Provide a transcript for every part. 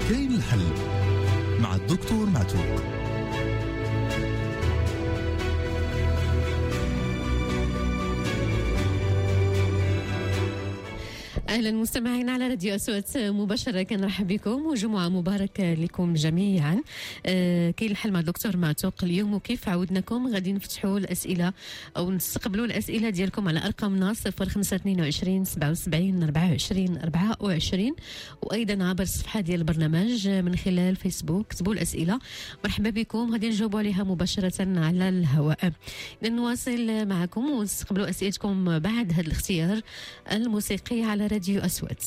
كاين الحل مع الدكتور معتوق. أهلا مستمعين على راديو أصوات مباشرة، كنرحب بكم وجمعة مباركة لكم جميعا. كاين الحل مع الدكتور معتوق اليوم، وكيف عودناكم غادي نفتحوا الأسئلة أو نستقبلوا الأسئلة ديالكم على أرقامنا 0522 77 24 24، وأيضا عبر الصفحة ديال البرنامج من خلال فيسبوك. كتبوا الأسئلة، مرحبا بكم، غادي نجاوبوا عليها مباشرة على الهواء. نواصل معكم ونستقبلوا أسئلتكم بعد هذا الاختيار الموسيقي على راديو أصوات.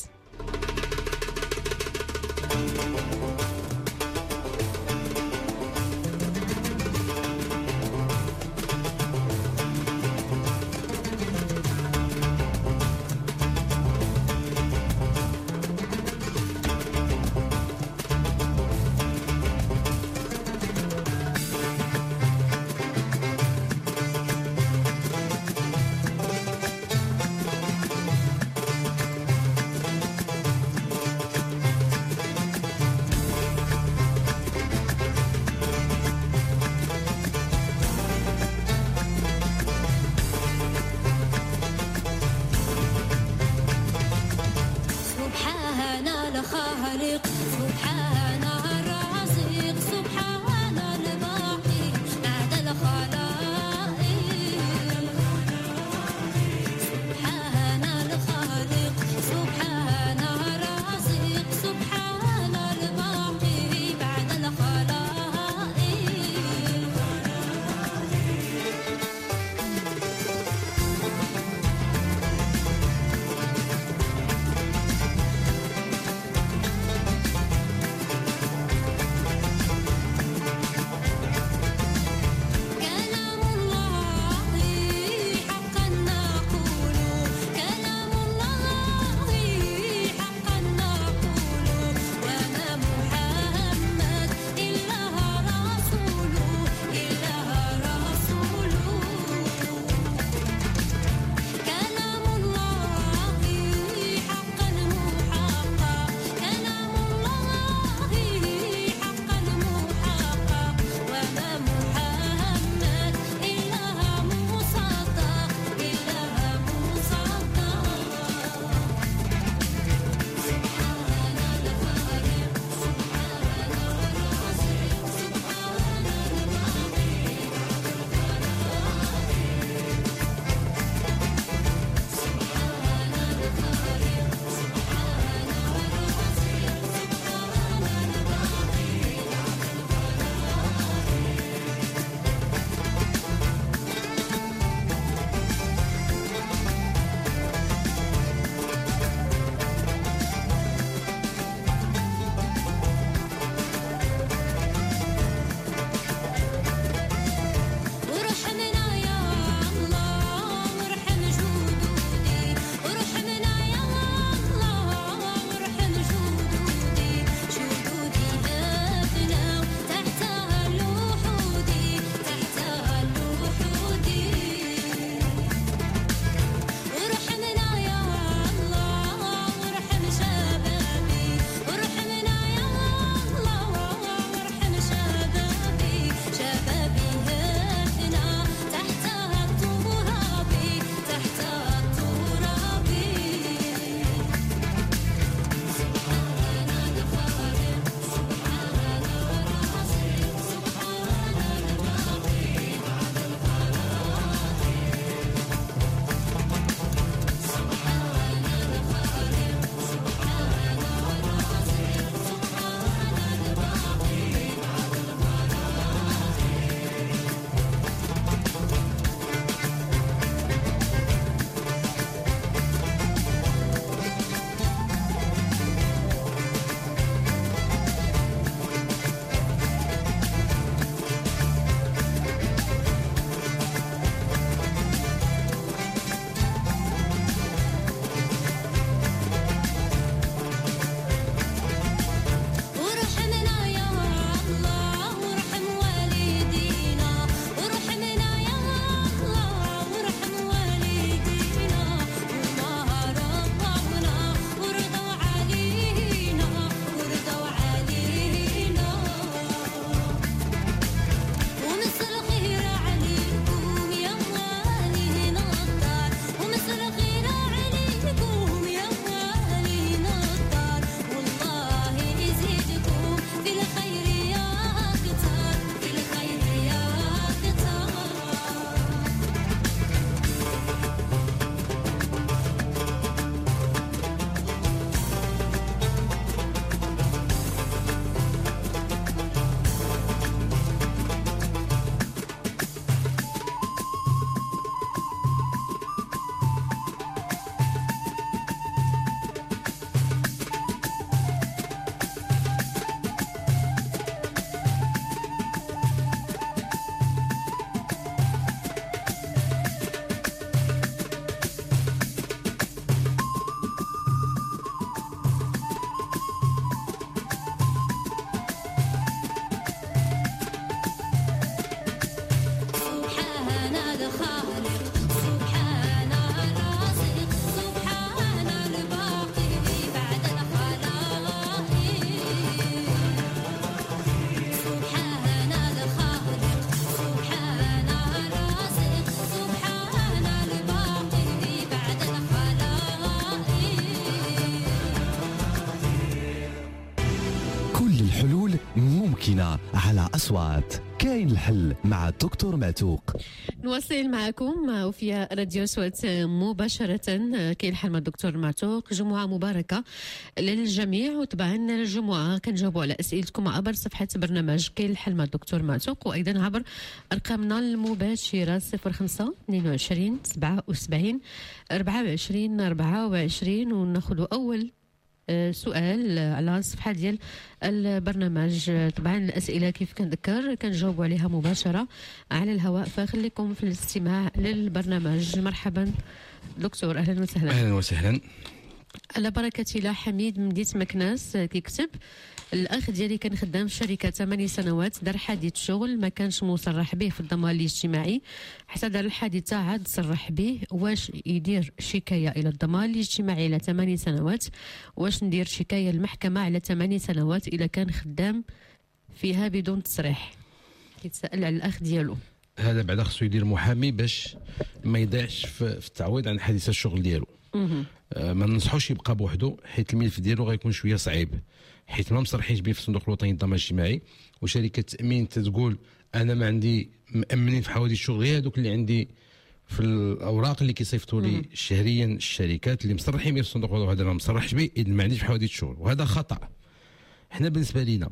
الحلول ممكنة على أصوات. كاين الحل مع الدكتور معتوق. نواصل معكم وفي راديو صوت مباشرة. كاين الحل مع الدكتور معتوق. جمعة مباركة للجميع، وطبعا الجمعة كنجاوبوا على أسئلتكم عبر صفحة برنامج كاين الحل مع الدكتور معتوق، وأيضا عبر أرقامنا المباشرة 05 22 77 24 24. وناخذ أول سؤال على الصفحة ديال البرنامج. طبعا الأسئلة كيف كنذكر كنجاوبوا عليها مباشرة على الهواء، فخليكم في الاستماع للبرنامج. مرحبا دكتور، أهلا وسهلا. أهلا وسهلا. على بركة الله. حميد من مدينة مكناس كيكتب: الأخ ديالي كان خدام في شركة 8 سنوات، دار حادث شغل ما كانش مصرح به في الضمان الاجتماعي، حتى دار الحادثة عاد صرح به. واش يدير شكاية إلى الضمان الاجتماعي على 8 سنوات؟ واش ندير شكاية للمحكمة على 8 سنوات إذا كان خدام فيها بدون تصريح؟ كيتسأل على الأخ ديالو. هذا بعدا خصو يدير محامي باش ما يضيعش في التعويض عن حادثة الشغل ديالو. ما ننصحوش يبقى بوحدو، حيت الملف ديالو غيكون شويه صعيب، حيت ما مصرحينش به في الصندوق الوطني للضمان الاجتماعي، وشركه التامين تقول انا ما عندي مامنين في حوادث الشغل غير هذوك اللي عندي في الاوراق اللي كيصيفطوا لي شهريا الشركات اللي مصرحين به في الصندوق الوطني، وهذا ما مصرحش به اذا ما عنديش في حوادث الشغل، وهذا خطا. حنا بالنسبه لينا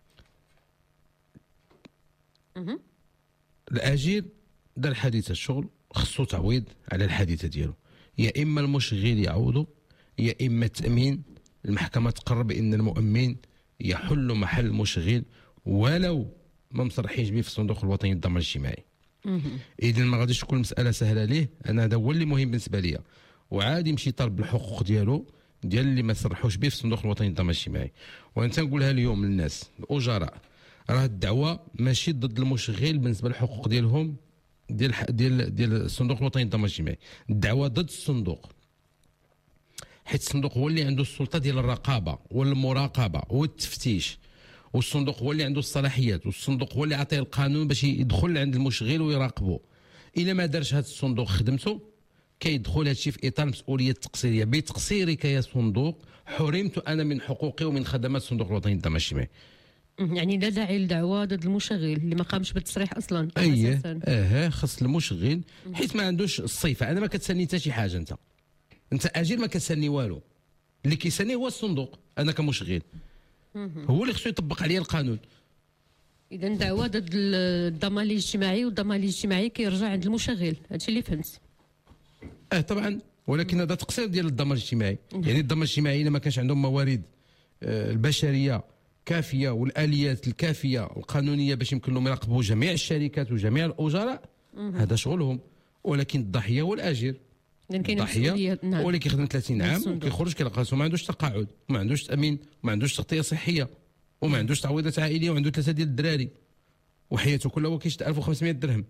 الاجير دار حادثه الشغل خصو تعويض على الحادثه ديالو، يا اما المشغل يعوضه يا اما التامين. المحكمه تقرر بان المؤمن يحل محل المشغل ولو ما مصرحينش به في الصندوق الوطني للضمان الاجتماعي. اذا ما غاديش تكون المساله سهله ليه، انا هذا هو اللي مهم بالنسبه ليا، وعادي يمشي يطالب الحقوق ديالو ديال اللي ما صرحوش به في الصندوق الوطني للضمان الاجتماعي. وانا تنقولها اليوم للناس الاجراء، راه الدعوه ماشي ضد المشغل بالنسبه للحقوق ديالهم ديال الصندوق الوطني للضمان الاجتماعي، الدعوه ضد الصندوق، حيت الصندوق هو اللي عنده السلطه ديال الرقابه والمراقبه والتفتيش، والصندوق هو اللي عنده الصلاحيات، والصندوق هو اللي عطيه القانون باش يدخل عند المشغل ويراقبه. الا ما دارش هذا الصندوق خدمته كيدخل هذا الشيء في اطار المسؤوليه التقصيريه. بتقصيرك يا صندوق حرمت انا من حقوقي ومن خدمات الصندوق الوطني للضمان الاجتماعي. يعني لا داعي للدعوه ضد المشغل اللي ما قامش بالتصريح اصلا. خص المشغل حيت ما عندوش الصفه. انا ما كتسالني حتى شي حاجه، انت اجير ما كتسالني والو، اللي كيسالني هو الصندوق. انا كمشغل هو اللي خصو يطبق عليا القانون. اذا دعوه ضد الضمان الاجتماعي، والضمان الاجتماعي كيرجع عند المشغل، هادشي اللي فهمت. طبعا، ولكن هذا تقصير ديال الضمان الاجتماعي. يعني الضمان الاجتماعي الا ما كانش عندهم موارد البشريه كافيه والاليات الكافيه القانونيه باش يمكن لهم يراقبوا جميع الشركات وجميع الاجراء، هذا شغلهم. ولكن الضحيه هو الاجير. الضحيه هو اللي كيخدم 30 عام وكيخرج كيلقى راسو ما عندوش تقاعد، ما عندوش تامين، ما عندوش تغطيه صحيه، وما عندوش تعويضات عائليه، وعنده 3 ديال الدراري، وحياته كلها هو كيشد 1500 درهم.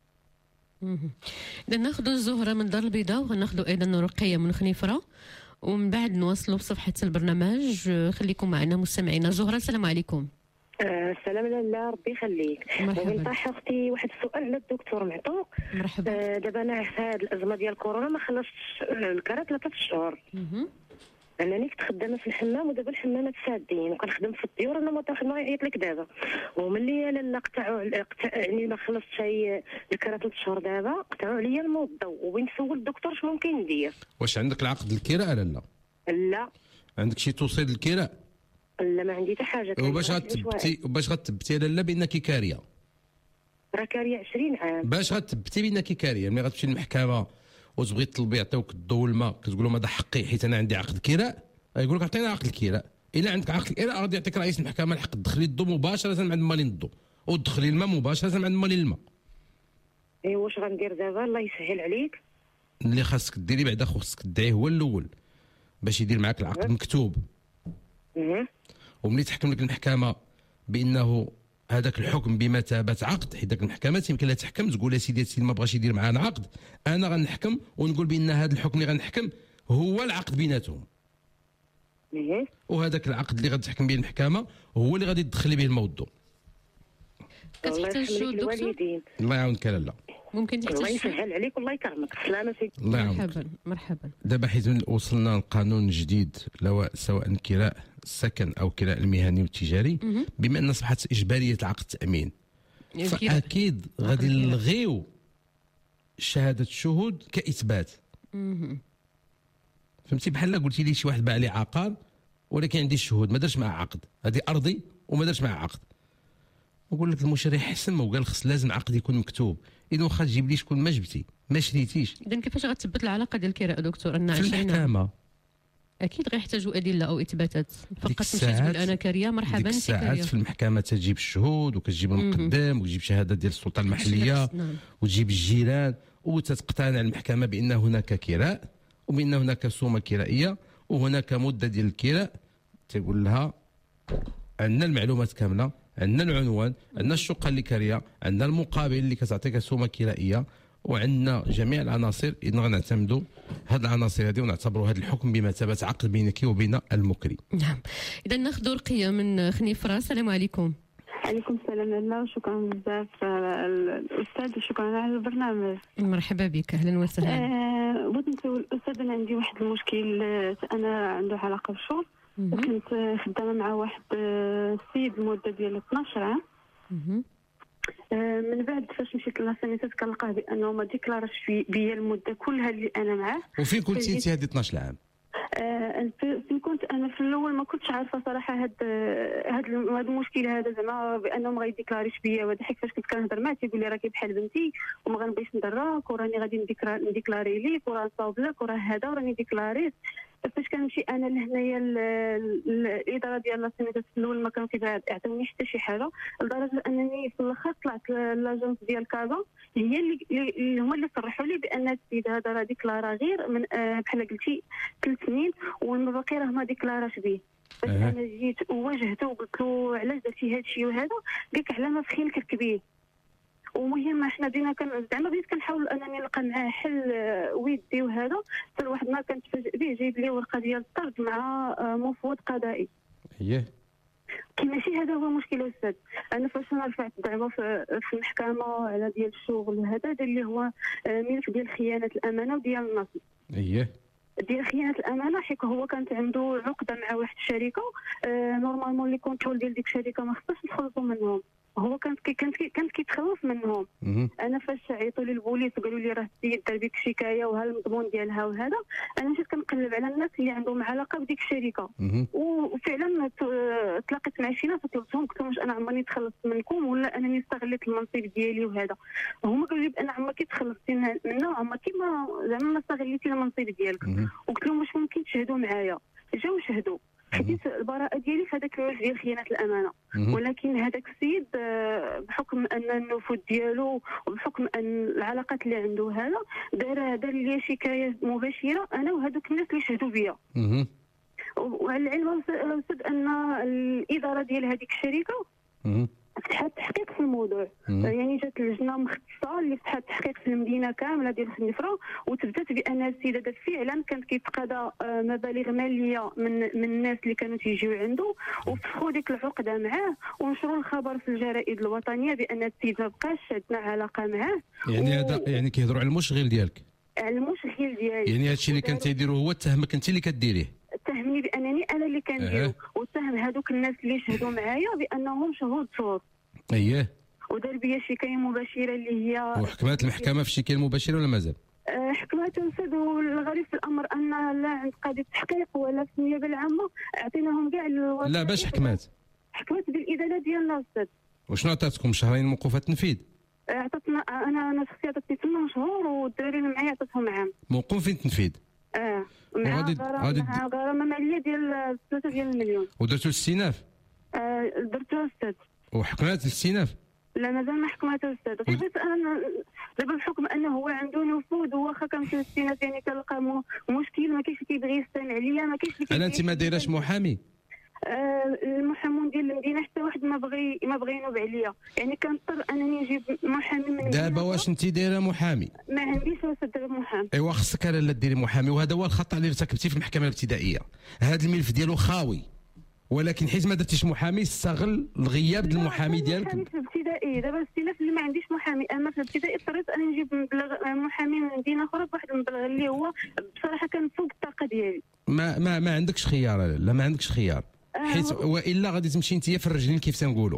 إذا ناخذوا الزهره من دار البيضاء، وغناخذوا ايضا رقيه من خنيفره، ومن بعد نواصلوا بصفحه البرنامج. خليكم معنا مستمعينا. زهره السلام عليكم. السلام لاله، ربي يخليك. مرحبا. نطرح اختي واحد السؤال على الدكتور معطوق. مرحبا. دابا انا في هذه الازمه ديال كورونا ما خلصتش الكرا 3 شهور. انني كنت خدامه في الحمام، ودابا الحمامات سادين، وكنخدم في الديور. انا ما يعيط لك دابا، وملي لاله قطعوا يعني ما خلصتش الكرا 3 شهور، دابا قطعوا عليا الماء والضوء، وبغيت نسول الدكتور شنو ممكن ندير. واش عندك العقد الكراء لا؟ لا. عندك شي توصيل الكراء؟ لا، ما عندي حتى حاجه. وباش غتثبتي لاله بانك كاريه؟ راه كاريه 20 عام. باش غتثبتي بانك كاريه، ملي غتمشي للمحكمه وتبغي تطلبي يعطيوك الضوء والماء، كتقول لهم هذا حقي حيت انا عندي عقد كراء، غيقول لك عطينا عقد الكراء. الا عندك عقد الكراء غادي يعطيك رئيس المحكمه الحق تدخلي الضوء مباشره عند مالين الضوء، وتدخلي الماء مباشره عند مالين الماء. واش غندير دابا؟ الله يسهل عليك. اللي خاصك ديري بعدا خاصك تدعيه هو الاول باش يدير معاك العقد مكتوب. وملي تحكم لك المحكمه بانه هذاك الحكم بمثابه عقد، حيت ذاك المحكمه يمكن لها تحكم تقول يا سيدي ما بغاش يدير معانا عقد، انا غنحكم ونقول بان هذا الحكم اللي غنحكم هو العقد بيناتهم. وهذاك العقد اللي غتحكم به المحكمه هو اللي غادي تدخلي به الموضوع. كتحتاج شو دكتور؟ الله يعاونك لاله. ممكن تحتاج. الله يسهل عليك والله يكرمك. سلامة سيدي. الله يعاونك. مرحبا. دابا حيت وصلنا لقانون جديد سواء الكراء السكن او الكراء المهني والتجاري، بما ان اصبحت اجباريه عقد التامين فاكيد غادي نلغيو شهاده الشهود كاثبات. فهمتي؟ بحال قلتي لي شي واحد باع لي عقار ولكن عندي الشهود ما درش معاه عقد، هذه ارضي وما درش معاه عقد، نقول لك المشرع حسن ما قال خص لازم عقد يكون مكتوب. اذا واخا تجيب لي شكون ما جبتي ما شريتيش. اذا كيفاش غتثبت العلاقه ديال الكراء دكتور؟ ان في المحكمه اكيد غيحتاجوا ادله او اثباتات. فقط مشيت تقول انا كاريه مرحبا ديك الساعات في المحكمه تجيب الشهود وكتجيب المقدم وتجيب شهاده ديال السلطه المحليه وتجيب الجيران وتتقتنع المحكمه بان هناك كراء وبان هناك سومه كرائيه وهناك مده ديال الكراء. تقول لها عندنا المعلومات كامله، عندنا العنوان، عندنا الشقه اللي كاريه، عندنا المقابل اللي كتعطيك سومه كرائيه، وعندنا جميع العناصر. اذا غنعتمدوا هذه العناصر هذه ونعتبروا هذا الحكم بمثابه عقد بينك وبين المكري. نعم. اذا ناخذ رقيه من خنيفره. السلام عليكم. عليكم السلام لاله، وشكرا بزاف الاستاذ وشكرا على البرنامج. مرحبا بك، اهلا وسهلا. بغيت نسول الاستاذ، انا عندي واحد المشكل. انا عنده علاقه بالشغل وكنت خدامه مع واحد السيد لمده ديال 12 عام. من بعد فاش مشيت للسانيتات كنلقاه بانه ما ديكلاراش بيا المده كلها اللي انا معاه. وفين كنتي انت هذه 12 عام؟ فين كنت انا في الاول ما كنتش عارفه صراحه هاد المشكل هذا، زعما بانه ما غيديكلاريش بيا. وهذا حيت فاش كنت كنهضر معاه تيقول لي راكي بحال بنتي وما غنبغيش ندراك وراني غادي نديكلاري ليك وراه نصاوب لك وراه هذا وراني ديكلاريت. فاش كنمشي انا لهنايا الاداره ديال لاسينيتات في الاول ما كانوا كيعطيوني حتى شي حاجه، لدرجه انني في الاخر طلعت لاجونس ديال كازا هي اللي هما اللي صرحوا لي بان السيد هذا راه ديكلارا غير من بحال قلتي 3 سنين والباقي راه ما ديكلاراش به. فاش انا جيت وواجهته وقلت له علاش درتي هذا الشيء وهذا، قالك على ما في خيل كركبيه. ومهم حنا بدينا زعما بديت كنحاول انني نلقى معاه حل ودي وهذا، حتى واحد النهار كنتفاجئ به جايب لي ورقه ديال الطرد مع مفوض قضائي. اييه كي ماشي هذا هو المشكل استاذ. انا فاش انا رفعت الدعوه في المحكمه على ديال الشغل وهذا دار اللي هو ملف ديال خيانه الامانه وديال النصب. اييه ديال خيانه الامانه، حيت هو كانت عنده عقده مع واحد الشركه نورمالمون لي كونترول ديال ديك الشركه ما خصناش نخلصوا منهم، هو كانت كيتخلص منهم. انا فاش عيطوا لي البوليس وقالوا لي راه السيد دار بك شكايه وها المضمون ديالها وهذا، انا مشيت كنقلب على الناس اللي عندهم علاقه بديك الشركه وفعلا تلاقيت مع شي ناس وطلبتهم قلت لهم واش انا عمرني تخلصت منكم ولا انني استغليت المنصب ديالي وهذا. هما قالوا لي بان عمرك تخلصتي منه وعمرك ما زعما ما استغليتي المنصب ديالك. وقلت لهم واش ممكن تشهدوا معايا؟ جاو شهدوا، خديت البراءه ديالي في هذاك الملف ديال خيانه الامانه. ولكن هذاك السيد بحكم ان النفوذ ديالو وبحكم ان العلاقات اللي عنده هذا دار لي شكايه مباشره انا وهذوك الناس اللي شهدوا بيا. وعلى العلم استاذ ان الاداره ديال هذيك الشركه فتحت تحقيق في الموضوع. يعني جات لجنه مختصه اللي فتحت تحقيق في المدينه كامله ديال خنيفره وثبتت بان السيد هذا فعلا كانت كيتقاضى مبالغ ماليه من الناس اللي كانوا تيجيو عنده، وفتحوا ديك العقده معاه ونشروا الخبر في الجرائد الوطنيه بان السيد ما بقاش عندنا علاقه معاه. يعني هذا يعني كيهضروا على المشغل ديالك؟ على المشغل ديالي. يعني هذا الشيء اللي كان تيديرو هو اتهمك انت اللي كديريه؟ اتهمني بانني انا اللي كنديرو واتهم هذوك الناس اللي شهدوا معايا بانهم شهود زور. اييه. ودار بيا شكايه مباشره اللي هي. وحكمت المحكمه في الشكايه المباشره ولا مازال؟ حكمت استاذ. والغريب في الامر ان لا عند قاضي التحقيق ولا في النيابه العامه اعطيناهم كاع لا باش حكمت بالاداره ديالنا استاذ. وشنو عطاتكم شهرين موقوفه التنفيذ؟ عطاتنا انا شخصيا عطاتني 8 شهور والدراري اللي معايا عطاتهم عام. موقوف فين التنفيذ؟ مع غرامه ماليه ديال 3 المليون. ودرتو الاستئناف؟ درتو استاذ. وحكمت الاستئناف؟ لا مازال ما حكمت استاذ. حيت انا دابا بحكم انه هو عنده نفوذ واخا كنمشي للاستئناف يعني كنلقى مشكل، ما كاينش اللي كيبغي يستمع ليا، ما كاينش اللي انت ما دايراش محامي؟ المحامون ديال المدينه حتى واحد ما بغى ينوب عليا، يعني كنضطر انني نجيب محامي من دابا. واش انت دايره محامي؟ ما عنديش استاذ محامي. ايوا خصك لا ديري محامي، وهذا هو الخطا اللي ارتكبتيه في المحكمه الابتدائيه. هذا الملف ديالو خاوي، ولكن حيت ما درتيش محامي استغل الغياب ديال المحامي ديالك. محامي في الابتدائي دابا الاستئناف اللي ما عنديش محامي، اما في الابتدائي اضطريت انني نجيب محامي من مدينه اخرى بواحد المبلغ اللي هو بصراحه كان فوق الطاقه ديالي. ما عندكش خيار؟ لا ما عندكش خيار. حيت والا غادي تمشي انت في الرجلين كيف تنقولوا.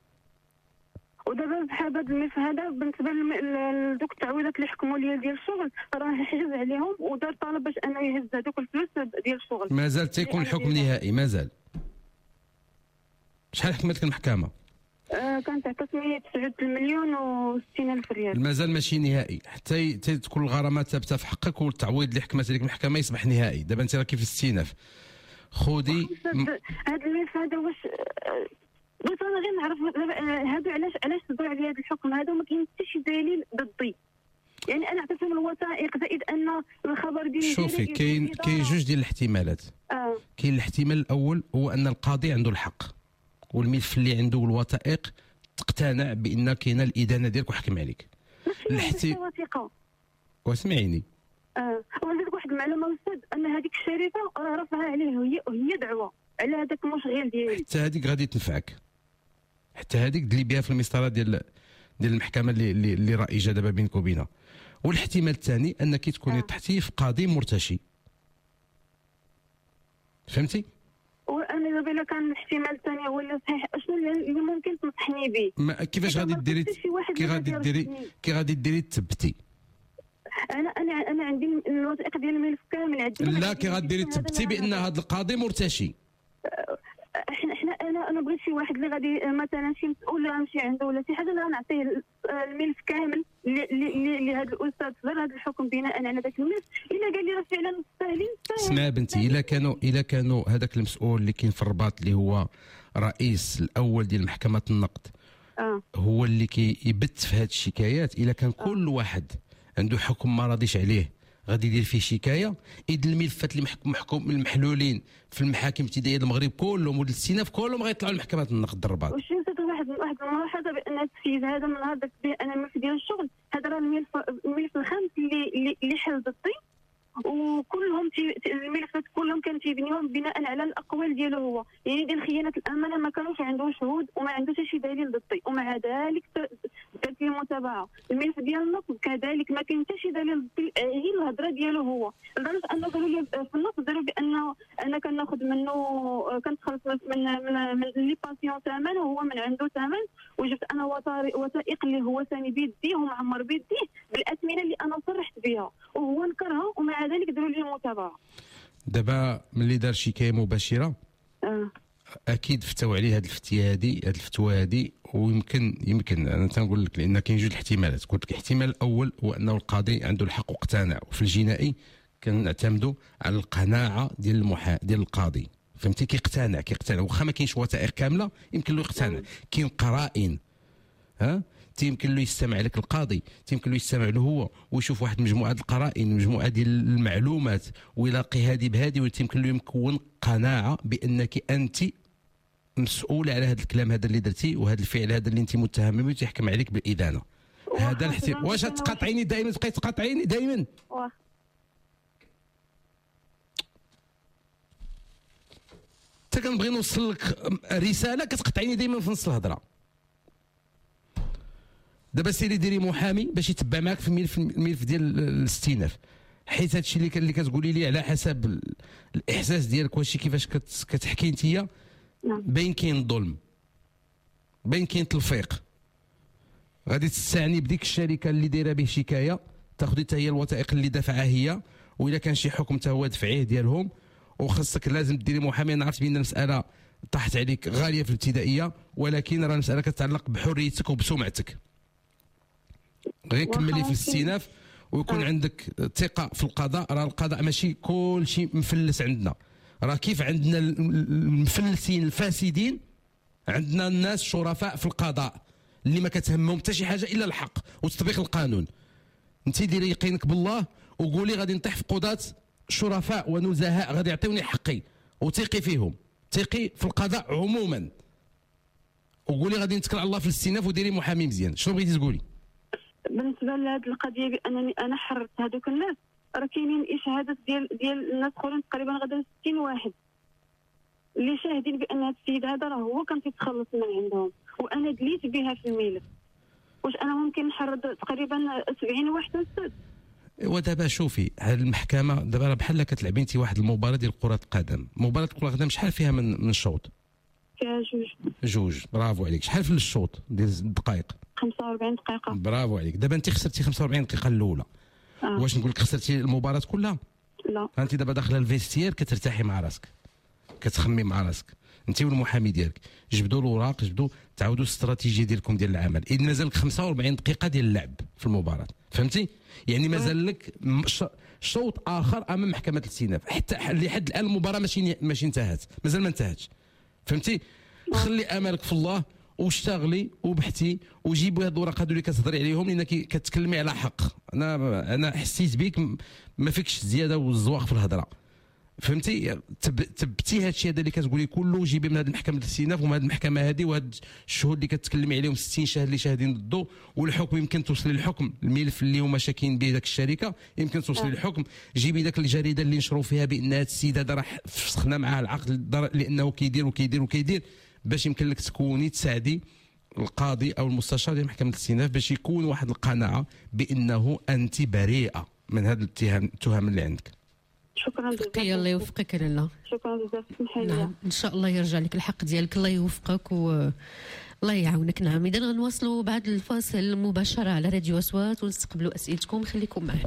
ودابا بحال هذا الملف هذا بالنسبه لدوك التعويضات اللي حكموا لي ديال الشغل راه حجز عليهم ودار طلب باش انه يهز هذوك الفلوس ديال الشغل. مازال تيكون حكم نهائي مازال. شحال حكمت لك المحكمه؟ كانت عطاتني 9 مليون و60 الف ريال. مازال ماشي نهائي حتى تكون الغرامات ثابته في حقك والتعويض اللي حكمت لك المحكمه يصبح نهائي. دابا انت راكي في الاستئناف. خذي هذا الملف هذا واش بغيت انا غير نعرف هادو علاش صدروا على هذا الحكم هذا وما كاين حتى شي دليل ضدي. يعني انا عطيتهم الوثائق زائد ان الخبر ديالي. شوفي كاين جوج ديال الاحتمالات. كاين الاحتمال الاول هو ان القاضي عنده الحق والملف اللي عنده الوثائق تقتنع بان كاينه الادانه ديالك وحكم عليك. الوثيقه واسمعيني. وعندك واحد المعلومه استاذ ان هذيك الشركه راه رافعه عليه هي دعوه على هذاك المشغل ديالي. حتى هذيك غادي تنفعك. حتى هذيك دلي بها في المسطره ديال المحكمه اللي رائجه دابا بينك وبينها. والاحتمال الثاني انك تكوني طحتي في قاضي مرتشي. فهمتي؟ وانا دابا الا كان الاحتمال الثاني هو اللي صحيح شنو اللي ممكن تنصحني به؟ كيفاش غادي ديري كي غادي ديري تثبتي؟ انا عندي الوثائق ديال الملف كامل عندي. لا كي غادي ديري تثبتي بان هذا القاضي مرتشي. انا بغيت شي واحد اللي غادي مثلا شي مسؤول غنمشي عنده ولا شي حاجه اللي غنعطيه الملف كامل اللي هذا الاستاذ صدر هذا الحكم بناء على ذاك الملف. الا قال لي راه فعلا مستاهلين. اسمع بنتي، الا كانوا هذاك المسؤول اللي كاين في الرباط اللي هو رئيس الاول ديال محكمه النقد هو اللي كيبت في هذه الشكايات، الا كان كل واحد عنده حكم ما راضيش عليه غادي يدير فيه شكايه، اذا الملفات اللي محكوم المحلولين في المحاكم الابتدائيه المغرب كلهم والاستئناف كلهم غيطلعوا لمحكمه النقد الرباط. واش نسيت واحد الملاحظه بان السيد هذا من هذاك انا الملف ديال الشغل هذا راه الملف الخامس اللي حل ضدي وكلهم الملفات كلهم كان تيبنيهم بناء على الاقوال ديالو هو، يعني ديال خيانه الامانه ما كانوش عنده شهود وما عندوش شي دليل ضدي ومع ذلك درت لي متابعه. الملف ديال النقد كذلك ما كاين حتى شي دليل ضدي غير الهضره ديالو هو، لدرجه انه قالوا لي في النقد قالوا بانه انا كناخذ منه كنتخلص من لي باسيون ثمن وهو من عنده ثمن، وجبت انا وثائق اللي هو ثاني بيديه ومعمر بيديه بالاثمنه اللي انا صرحت بها وهو نكرها ومع ذلك داروا لي متابعه. دابا ملي دار شكايه مباشره اكيد فتاو عليه هذه الفتوى هذه ويمكن انا تنقول لك لان كاين جوج الاحتمالات. قلت لك الاحتمال الاول هو انه القاضي عنده الحق واقتنع، وفي الجنائي كنعتمدوا على القناعه ديال القاضي. فهمتي؟ كيقتنع واخا ما كاينش وثائق كامله يمكن له يقتنع. كاين قرائن تيمكن له يستمع لك القاضي، تيمكن له يستمع له هو ويشوف واحد مجموعه القرائن مجموعه ديال المعلومات ويلاقي هذه بهذه وتيمكن له يكون قناعه بانك انت مسؤوله على هذا الكلام هذا اللي درتي وهذا الفعل هذا اللي انت متهم به تيحكم عليك بالادانه. هذا الاحتمال. واش تقاطعيني دائما تبقاي تقاطعيني دائما؟ حتى كنبغي نوصل لك رساله كتقطعيني دائما في نص الهضره. دابا سيري ديري محامي باش يتبع معك في الملف ديال الاستئناف، حيت هادشي اللي كتقولي لي على حسب الاحساس ديالك واش كيفاش كتحكي نتيا باين كاين الظلم، باين كاين تلفيق. غادي تستعني بديك الشركه اللي دايره به شكايه تاخذي حتى هي الوثائق اللي دافعها هي، واذا كان شي حكم حتى هو دفعيه ديالهم، وخاصك لازم ديري محامي. انا عرفت بان المساله طاحت عليك غاليه في الابتدائيه، ولكن راه المساله كتتعلق بحريتك وبسمعتك. غير كملي في الاستئناف ويكون عندك ثقه في القضاء. راه القضاء ماشي كل شيء مفلس عندنا، راه كيف عندنا المفلسين الفاسدين عندنا الناس شرفاء في القضاء اللي ما كتهمهم حتى شي حاجه الا الحق وتطبيق القانون. انت ديري يقينك بالله وقولي غادي نطيح في قضاة شرفاء ونزهاء غادي يعطيوني حقي، وثقي فيهم، ثقي في القضاء عموما، وقولي غادي نتكل على الله في الاستئناف وديري محامي مزيان. شنو بغيتي تقولي؟ بالنسبه لهذه القضيه بانني انا حررت هذوك الناس، راه كاينين اشهادات ديال الناس اخرين تقريبا غدا 60 واحد اللي شاهدين بان هذا السيد هذا راه هو كان تيتخلص من عندهم وانا دليت بها في الملف. واش انا ممكن نحرر تقريبا 70 واحد استاذ؟ ودابا شوفي المحكمه دابا بحال كتلعبي انت واحد المباراه ديال كره القدم. مباراه كره القدم شحال فيها من الشوط؟ فيها جوج. برافو عليك. شحال في الشوط ديال الدقائق؟ 45 دقيقه. برافو عليك. دابا انت خسرتي 45 دقيقه الاولى. واش نقول لك خسرتي المباراه كلها؟ لا. انت دابا داخله الفيستير كترتاحي مع راسك، كتخمي مع راسك انت والمحامي ديالك، جبدوا الاوراق، جبدوا تعاودوا الاستراتيجيه ديالكم ديال العمل. اذا مازال لك 45 دقيقه ديال اللعب في المباراه، فهمتي؟ يعني مازال لك شوط اخر امام محكمه الاستئناف. حتى لحد الان المباراه ماشي انتهت، مازال ما انتهتش، فهمتي؟ خلي امالك في الله واشتغلي وبحثي وجيبوا هاد الوراق هادو اللي كتهضري عليهم، لانك كتكلمي على حق. انا حسيت بك ما فيكش زياده والزواق في الهضره، فهمتي؟ تبتي هادشي هذا اللي كتقولي كله جيبي من هذه المحكمه الاستئناف ومن هذه المحكمه هذه وهاد الشهود اللي كتكلمي عليهم 60 شاهد اللي شاهدين ضده، والحكم يمكن توصلي للحكم. الملف اللي هما شاكين به داك الشركه يمكن توصلي للحكم. جيبي داك الجريده اللي نشروا فيها بان هاد السيد هذا راه فسخنا معاه العقد لانه كيدير باش يمكن لك تكوني تساعدي القاضي او المستشار ديال محكمه الاستئناف باش يكون واحد القناعه بانه انت بريئه من هذه التهم اللي عندك. شكرا بزاف. الله يوفقك لاله. شكرا بزاف. سمحي لي. نعم ان شاء الله يرجع لك الحق ديالك. الله يوفقك والله يعاونك. نعم اذا غنواصلوا بعد الفاصل مباشره على راديو اصوات ونستقبلوا اسئلتكم. خليكم معنا.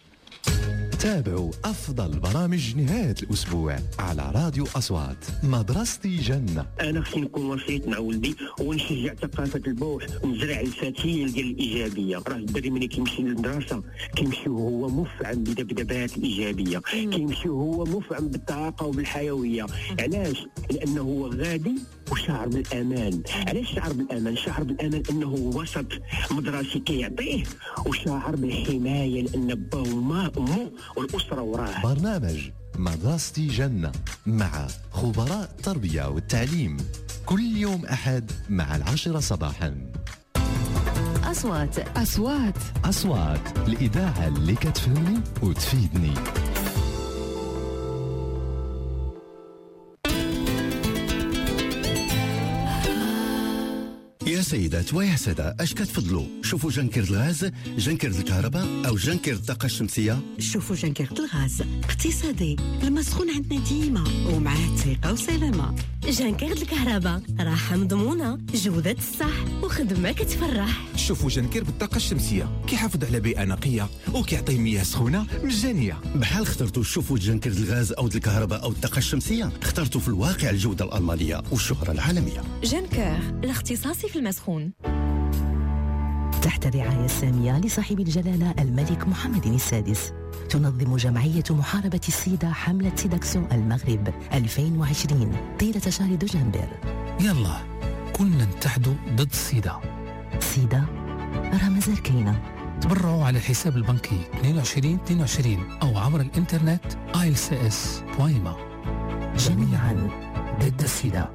تابعوا أفضل برامج نهاية الأسبوع على راديو أصوات. مدرستي جنة. أنا خصني نكون وسيط مع ولدي ونشجع ثقافة البوح ونزرع الفتيل ديال الإيجابية. راه الدري ملي كيمشي للمدرسة كيمشي وهو مفعم بدبدبات الإيجابية، كيمشي وهو مفعم بالطاقة وبالحيوية. علاش؟ لأنه هو غادي وشعر بالأمان. علاش شعر بالأمان؟ شعر بالأمان أنه وسط مدرسي كيعطيه، وشعر بالحماية لأن باه وما أمه والأسرة وراه. برنامج مدرستي جنة مع خبراء التربية والتعليم كل يوم أحد مع 10 صباحا. أصوات الإذاعة اللي كتفهمني وتفيدني. يا سيدات ويا سادة، اش كتفضلوا؟ شوفوا جنكرد الغاز، جنكرد الكهرباء او جنكرد الطاقة الشمسية؟ شوفوا جنكرد الغاز اقتصادي، المسخون عندنا ديما ومعاه ثقة وسلامة. جنكرد الكهرباء راحة مضمونة، جودة الصح وخدمة كتفرح. شوفوا جنكرد بالطاقة الشمسية كيحافظ على بيئة نقية وكيعطي مياه سخونة مجانية. بحال اخترتوا شوفوا جنكرد الغاز او الكهرباء او الطاقة الشمسية، اخترتوا في الواقع الجودة الألمانية والشهرة العالمية. جنكر الاختصاصي في المسخون. تحت الرعاية السامية لصاحب الجلالة الملك محمد السادس، تنظم جمعية محاربة السيدة حملة سيداكسون المغرب 2020 طيلة شهر دجنبر. يلا كلنا نتحدوا ضد السيدة. سيدة راه مازال كاينة. تبرعوا على الحساب البنكي 2222 أو عبر الإنترنت ilcs.ma. جميعا ضد السيدة.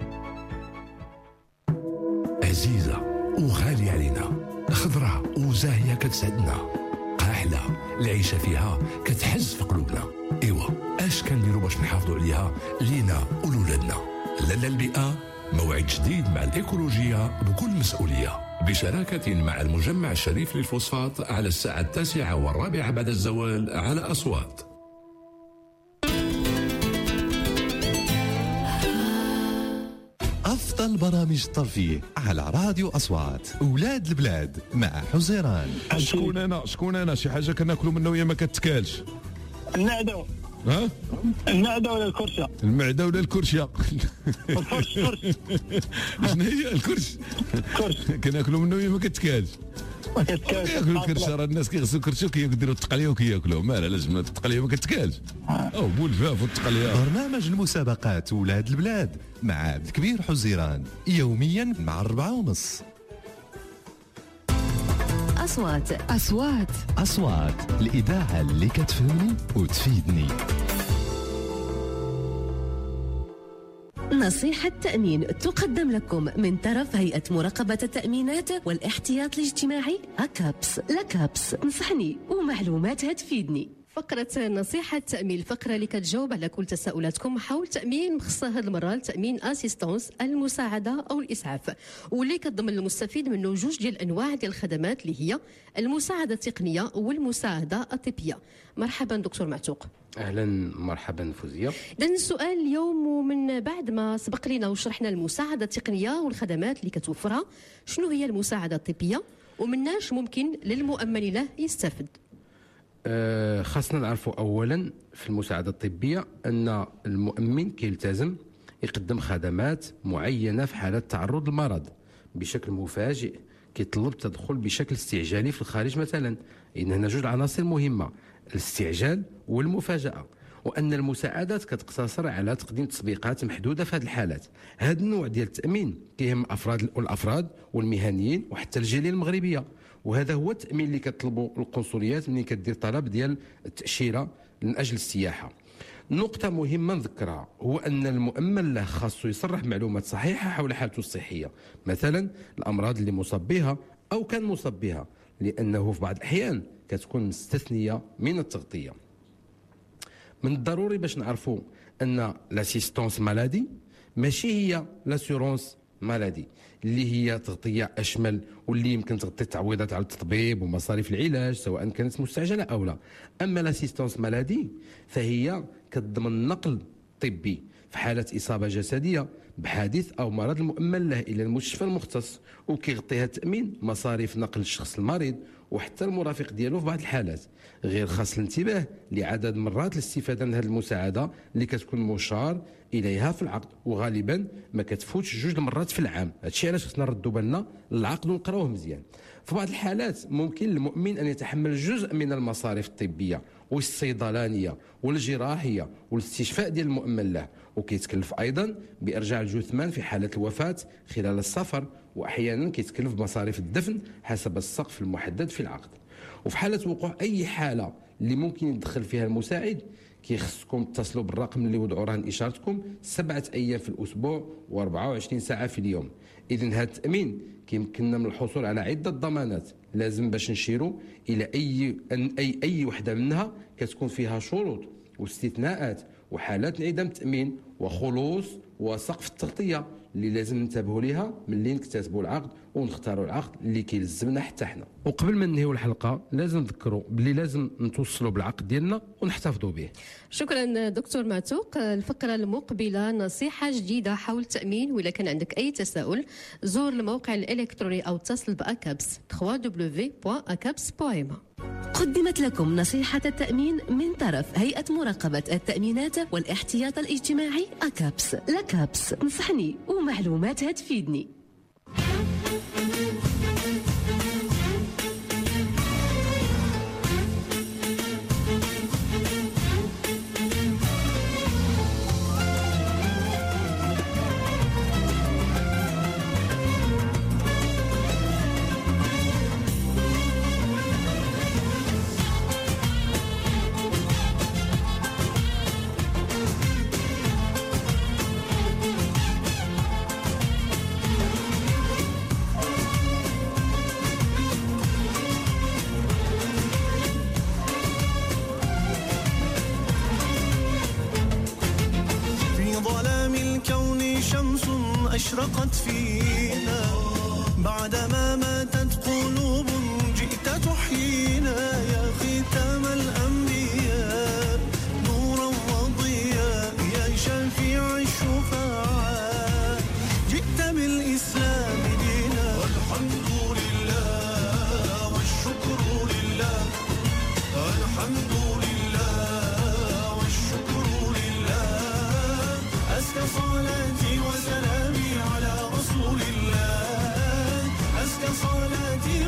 عزيزة وغالية علينا، خضراء وزاهية كتسعدنا، قاحلة العيشة فيها كتحز في قلوبنا. إيوا اش كنديروا باش نحافظوا عليها لينا ولولادنا؟ لالا البيئة موعد جديد مع الإيكولوجية بكل مسؤولية، بشراكة مع المجمع الشريف للفوسفات على الساعة 9:15 بعد الزوال على أصوات. أفضل برامج الترفيه على راديو أصوات. أولاد البلاد مع حزيران. شكون أنا شي حاجة كناكلوا منها وهي ما كتكالش. المعدة. ها؟ المعدة ولا الكرشة؟ المعدة ولا الكرشة؟ الكرش. شنو هي الكرش؟ كناكلوا منها وهي ما كتكالش. كياكلوا الكرشه، راه الناس كيغسلوا الكرشه وكيديروا التقليه وكياكلوها. مالها لازم التقليه ما كتكالش او بولفاف والتقليه. برنامج المسابقات ولاد البلاد مع عبد الكبير حزيران يوميا مع 4:30. أصوات الإذاعة اللي كتفهمني وتفيدني. نصيحة تأمين تقدم لكم من طرف هيئة مراقبة التأمينات والاحتياط الاجتماعي أكابس. لكابس نصحني ومعلوماتها تفيدني. فقرة نصيحة تأمين، الفقرة اللي كتجاوب على كل تساؤلاتكم حول تأمين مخصصة هذه المرة لتأمين اسيستونس، المساعدة أو الإسعاف، واللي كتضمن المستفيد منه جوج ديال الأنواع ديال الخدمات اللي هي المساعدة التقنية والمساعدة الطبية. مرحبا دكتور معتوق. اهلا مرحبا فوزيه. اذا السؤال اليوم، ومن بعد ما سبق لنا وشرحنا المساعده التقنيه والخدمات اللي كتوفرها، شنو هي المساعده الطبيه ومناش ممكن للمؤمن له يستفد؟ خاصنا نعرفوا اولا في المساعده الطبيه ان المؤمن كيلتزم يقدم خدمات معينه في حاله تعرض للمرض بشكل مفاجئ، كيطلب التدخل بشكل استعجالي في الخارج مثلا. ان هنا جوج عناصر مهمه، الاستعجال والمفاجأة، وأن المساعدات كتقتصر على تقديم تطبيقات محدودة في هذه الحالات. هذا النوع ديال التأمين كيهم الأفراد والمهنيين وحتى الجالية المغربية، وهذا هو التأمين اللي كتطلبوا القنصليات ملي كدير طلب ديال التأشيرة من أجل السياحة. نقطة مهمة نذكرها هو أن المؤمن له خاصو يصرح معلومات صحيحة حول حالته الصحية، مثلا الأمراض اللي مصاب بها أو كان مصاب بها، لأنه في بعض الأحيان كتكون مستثنية من التغطية. من الضروري باش نعرفوا أن لاسيستونس مالادي ماشي هي لاسيورونس مالادي اللي هي تغطية أشمل واللي يمكن تغطي التعويضات على التطبيب ومصاريف العلاج سواء كانت مستعجلة أو لا. أما لاسيستونس مالادي فهي كتضمن نقل طبي في حالة إصابة جسدية بحادث أو مرض المؤمن له إلى المستشفى المختص، وكيغطيها التأمين مصاريف نقل الشخص المريض وحتى المرافق ديالو في بعض الحالات. غير خاص الانتباه لعدد مرات الاستفادة من هذه المساعدة اللي كتكون مشار إليها في العقد، وغالبا ما كتفوتش 2 مرات في العام. هادشي علاش خصنا نردوا بالنا للعقد ونقراوه مزيان. في بعض الحالات ممكن للمؤمن أن يتحمل جزء من المصاريف الطبية والصيدلانية والجراحية والاستشفاء ديال المؤمن له، وكيتكلف أيضا بإرجاع الجثمان في حالة الوفاة خلال السفر، وأحيانا كيتكلف بمصاريف الدفن حسب السقف المحدد في العقد. وفي حالة وقوع أي حالة اللي ممكن يدخل فيها المساعد كيخصكم تتصلوا بالرقم اللي وضعوا رهن إشارتكم 7 أيام في الأسبوع و24 ساعة في اليوم. إذن هذا التأمين كيمكننا من الحصول على عدة ضمانات لازم باش نشيروا إلى أي وحدة منها كتكون فيها شروط واستثناءات وحالات انعدام التأمين وخلوص وسقف التغطية اللي لازم ننتبهوا ليها ملي نكتتبوا العقد ونختاروا العقد اللي كيلزمنا حتى حنا. وقبل ما ننهيو الحلقة لازم نذكروا بلي لازم نتوصلوا بالعقد ديالنا ونحتفظوا به. شكرا دكتور معتوق. الفقرة المقبلة نصيحة جديدة حول التأمين، وإذا كان عندك أي تساؤل زور الموقع الإلكتروني أو اتصل بأكابس www.akaps.ma. قدمت لكم نصيحة التأمين من طرف هيئة مراقبة التأمينات والاحتياط الاجتماعي أكابس. لكابس نصحني ومعلوماتها تفيدني. أشرقت فينا بعدما ماتت قلوب جئت تحيينا يا ختام الأنبياء نورا وضياء يا شفيع الشفعاء جئت بالإسلام دينا والحمد لله والشكر لله الحمد لله والشكر لله أزكى صلاتي وسلامي على رسول الله أزكى صلاتي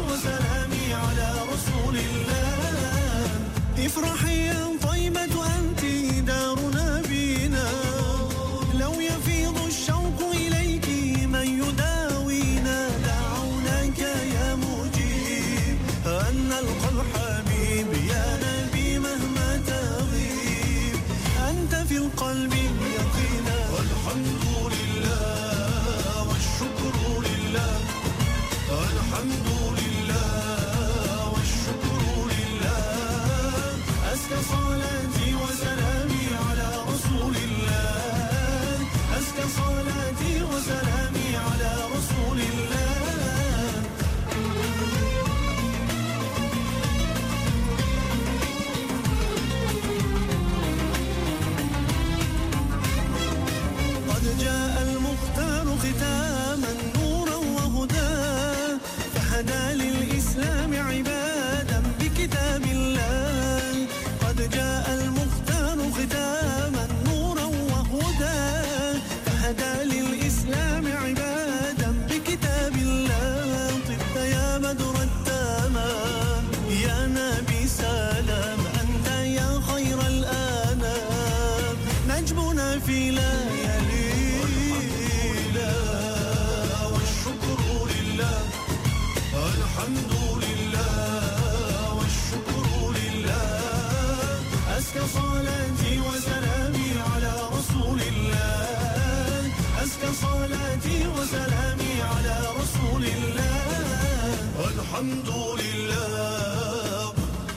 صلاتي وسلامي على رسول الله. الحمد لله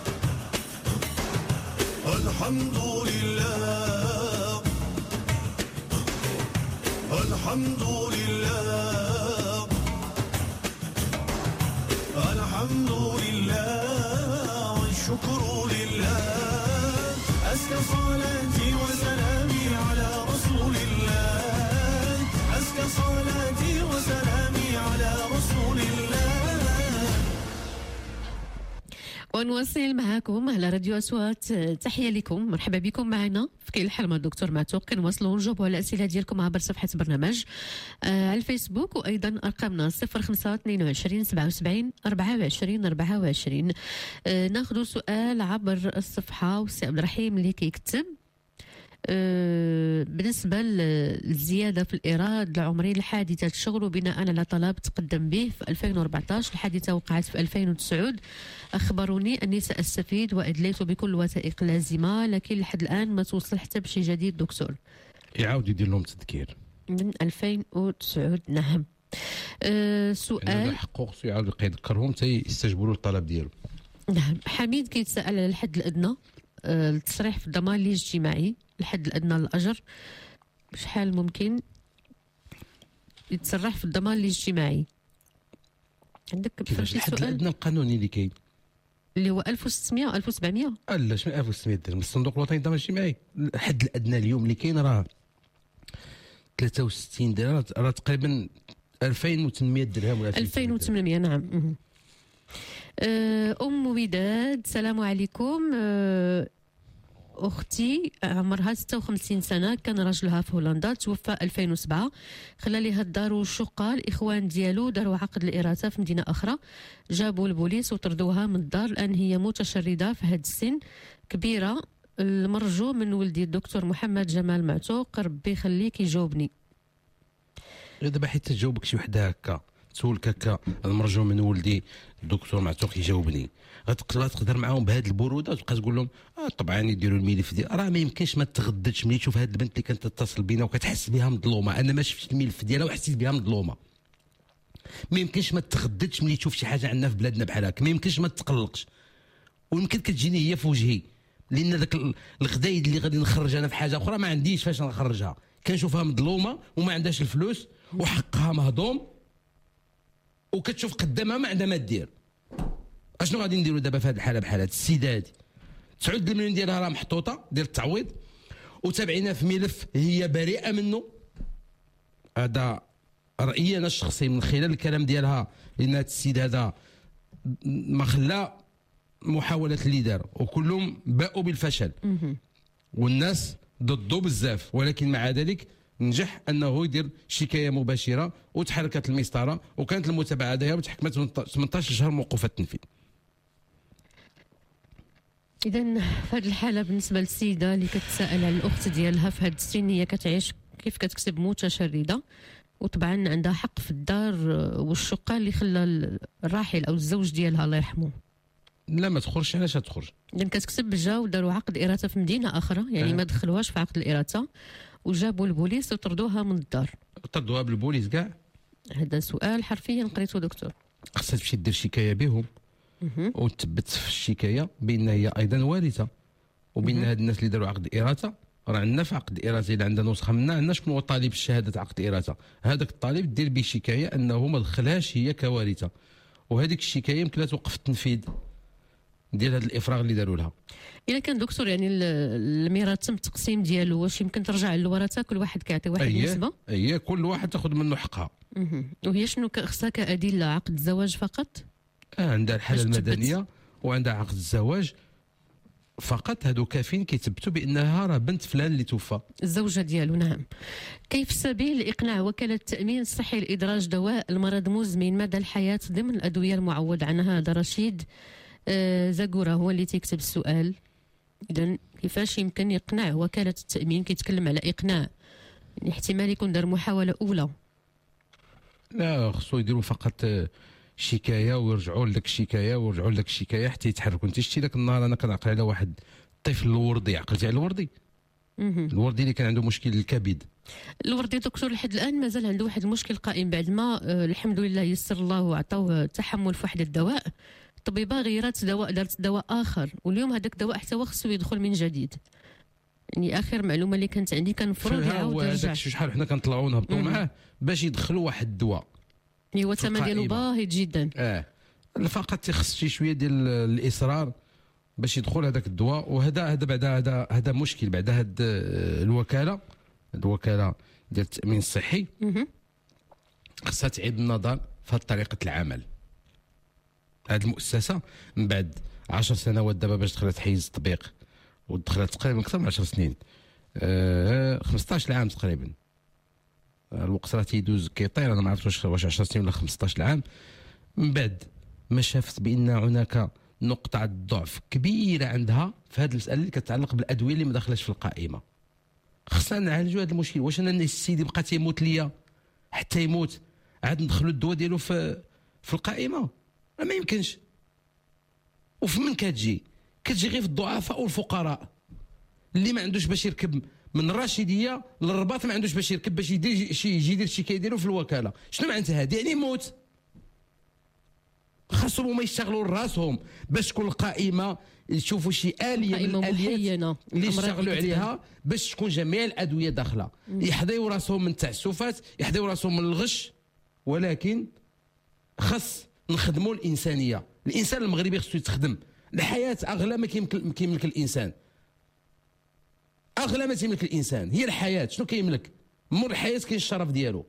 الحمد لله الحمد لله الحمد لله والشكر لله. أزكى صلاتي وسلامي على رسول الله. أزكى صلاتي وسلامي على رسول الله. ونواصل معكم على راديو أصوات. تحية لكم، مرحبا بكم معنا في كاين الحال مع الدكتور معتوق. كنواصلوا نجاوبوا على الأسئلة ديالكم عبر صفحة برنامج على الفيسبوك، وأيضا أرقامنا 05 22 77 24 24. ناخذ سؤال عبر الصفحة، والسي عبد الرحيم اللي كيكتب بالنسبة للزيادة في الإيراد العمري لحادثة شغل وبناء على طلب تقدم به في 2014. الحادثة وقعت في 2009. أخبروني أني سأستفيد وأدليت بكل الوثائق اللازمة، لكن لحد الآن ما توصل حتى بشي جديد. دكتور يعاود يدير لهم تذكير من 2009. نعم. سؤال حقوق يعاود يذكرهم حتى يستجيبوا له الطلب ديالو. نعم. حميد كيتسأل على الحد الأدنى التصريح في الضمان الاجتماعي. الحد الأدنى للأجر شحال ممكن يتصرح في الضمان الاجتماعي؟ عندك كيفاش الحد الأدنى القانوني اللي كاين اللي هو 1600 و 1700؟ لا شنو 1600 درهم؟ الصندوق الوطني للضمان الاجتماعي الحد الأدنى اليوم اللي كاين راه 63 درهم، راه تقريبا 2800 درهم ولا 2800. نعم. أم وداد، السلام عليكم. أختي عمرها 56 سنة، كان راجلها في هولندا، توفى 2007، خلى ليها الدار والشقة. الإخوان ديالو داروا عقد الإراثة في مدينة أخرى، جابوا البوليس وطردوها من الدار. الآن هي متشردة في هذا السن، كبيرة. المرجو من ولدي الدكتور محمد جمال معتوق، ربي يخليك يجاوبني. دابا حيت تجاوبك شي وحده هكا تسولك هكا، المرجو من ولدي الدكتور معتوق يجاوبني، غتقدر معاهم بهذه البروده وتبقى تقول لهم طبعا يديروا الملف ديال راه ما يمكنش ما تغددش ملي تشوف هذه البنت اللي كانت تتصل بينا وكتحس بها مظلومه. انا ما شفتش الملف ديالها وحسيت بها مظلومه. ما يمكنش ما تغددش ملي تشوف شي حاجه عندنا في بلادنا بحال هكا، ما يمكنش ما تقلقش. ويمكن كتجيني هي في وجهي، لان ذاك الغدايد اللي غادي نخرج انا في حاجه اخرى ما عنديش فاش نخرجها. كنشوفها مظلومه وما عندهاش الفلوس وحقها مهضوم، وكتشوف قدامها ما عندها ما دير. اشنو غادي نديروا دابا في هذه الحاله بحال هذه السيده هذه؟ 9 المليون ديالها راه محطوطه ديال التعويض وتابعينها في ملف هي بريئه منه. هذا رايي انا الشخصي من خلال الكلام ديالها، لان هذا السيد هذا ما خلا محاولات اللي دار وكلهم باءوا بالفشل والناس ضده بزاف، ولكن مع ذلك نجح انه يدير شكايه مباشره وتحركت المسطره وكانت المتابعه ديالها وتحكمت 18 شهر موقوفه التنفيذ. اذا في هذه الحاله بالنسبه للسيده اللي كتسائل على الاخت ديالها في هذا السن، هي كتعيش كيف كتكتب متشرده، وطبعا عندها حق في الدار والشقه اللي خلى الراحل او الزوج ديالها الله يرحمه. لا ما تخرجش. علاش تخرج؟ لان كتكتب جاو داروا عقد اراثه في مدينه اخرى، يعني ما دخلوهاش في عقد الاراثه، وجابوا البوليس وطردوها من الدار. طردوها بالبوليس كاع؟ هذا سؤال حرفيا قريته دكتور. خصها تمشي دير شكايه بهم وتثبت في الشكايه بان هي ايضا وارثه، وبان هاد الناس اللي داروا عقد اراثه راه عندنا في عقد الاراثه الا عندنا نسخه منها عندنا شكون هو طالب شهاده عقد الاراثه، هذاك الطالب دير به شكايه انه ما دخلهاش هي كوارثه، وهذيك الشكايه يمكن لها توقف التنفيذ ديال هذا الافراغ اللي داروا لها. الا كان دكتور يعني الميراث تم التقسيم ديالو، واش يمكن ترجع للورثه كل واحد كيعطي واحد النسبه؟ اييه كل واحد تاخذ منه حقها. وهي شنو خصها كادله؟ عقد الزواج فقط؟ عندها الحاله المدنيه وعندها عقد الزواج فقط، هادو كافيين كيثبتوا بانها راه بنت فلان اللي توفى الزوجه ديالو. نعم. كيف سبيل اقناع وكاله التامين الصحي لادراج دواء المرض مزمن مدى الحياه ضمن الادويه المعوض عنها؟ هذا رشيد زاكورا هو اللي تيكتب السؤال. اذا كيفاش يمكن يقنع وكاله التامين؟ كيتكلم على اقناع، يعني احتمال يكون دار محاوله اولى. لا خصو يديروا فقط شكايه ويرجعوا لك الشكايه ويرجعوا لك الشكايه حتى يتحركوا. انت شتي ذاك النهار انا كنعقل على واحد الطفل الوردي، عقلتي على الوردي؟ الوردي اللي كان عنده مشكل الكبد الوردي دكتور لحد الان مازال عنده واحد المشكل قائم بعد ما الحمد لله يسر الله وعطاوه تحمل في واحد الدواء. الطبيبه غيرت دواء، دارت دواء اخر، واليوم هذاك الدواء حتى هو خصو يدخل من جديد. يعني اخر معلومه اللي كانت عندي كان المفروض يعاود يرجع. شحال حنا كنطلعوا نهبطوا معاه باش يدخلوا واحد الدواء. هو الثمن ديالو باهظ جدا. فقط تيخص شي شويه ديال الاصرار باش يدخل هذاك الدواء. وهذا بعد هذا مشكل بعد هاد الوكاله ديال التامين الصحي خصها تعيد النظر في طريقه العمل. هذه المؤسسه من بعد 10 سنوات دابا باش دخلت حيز التطبيق، ودخلت تقريبا اكثر من 10 سنين، 15 عام تقريبا. الوقت راه تيدوز كيطير، انا ما عرفتش واش 10 سنين ولا 15 عام. من بعد ما شافت بان هناك نقطه ضعف كبيره عندها في هذه المساله اللي كتعلق بالادويه اللي ما داخلاش في القائمه. خصنا نعالجوا هذا المشكل. واش انا السيدي بقى تيموت ليا حتى يموت عاد ندخلوا الدواء ديالو في القائمه؟ ما يمكنش. وفمن كتجي غير في الضعفاء والفقراء اللي ما عندوش باش يركب من الراشديه للرباط، ما عندوش باش يركب باش يجي يدير الشكايه ديالو في الوكاله. شنو معناتها هذه؟ يعني موت. خاصهم هما يشتغلوا راسهم باش تكون القائمه، يشوفوا شي اليه من الاليات اللي يشتغلوا عليها باش تكون جميع الادويه داخله. يحضيوا راسهم من التعسفات، يحضيوا راسهم من الغش، ولكن خاص نخدموا الانسانيه. الانسان المغربي خصو يتخدم. الحياه اغلى ما كيملك الانسان. اغلى ما تيملك الانسان هي الحياه. شنو كيملك؟ مور الحياه كاين الشرف ديالو.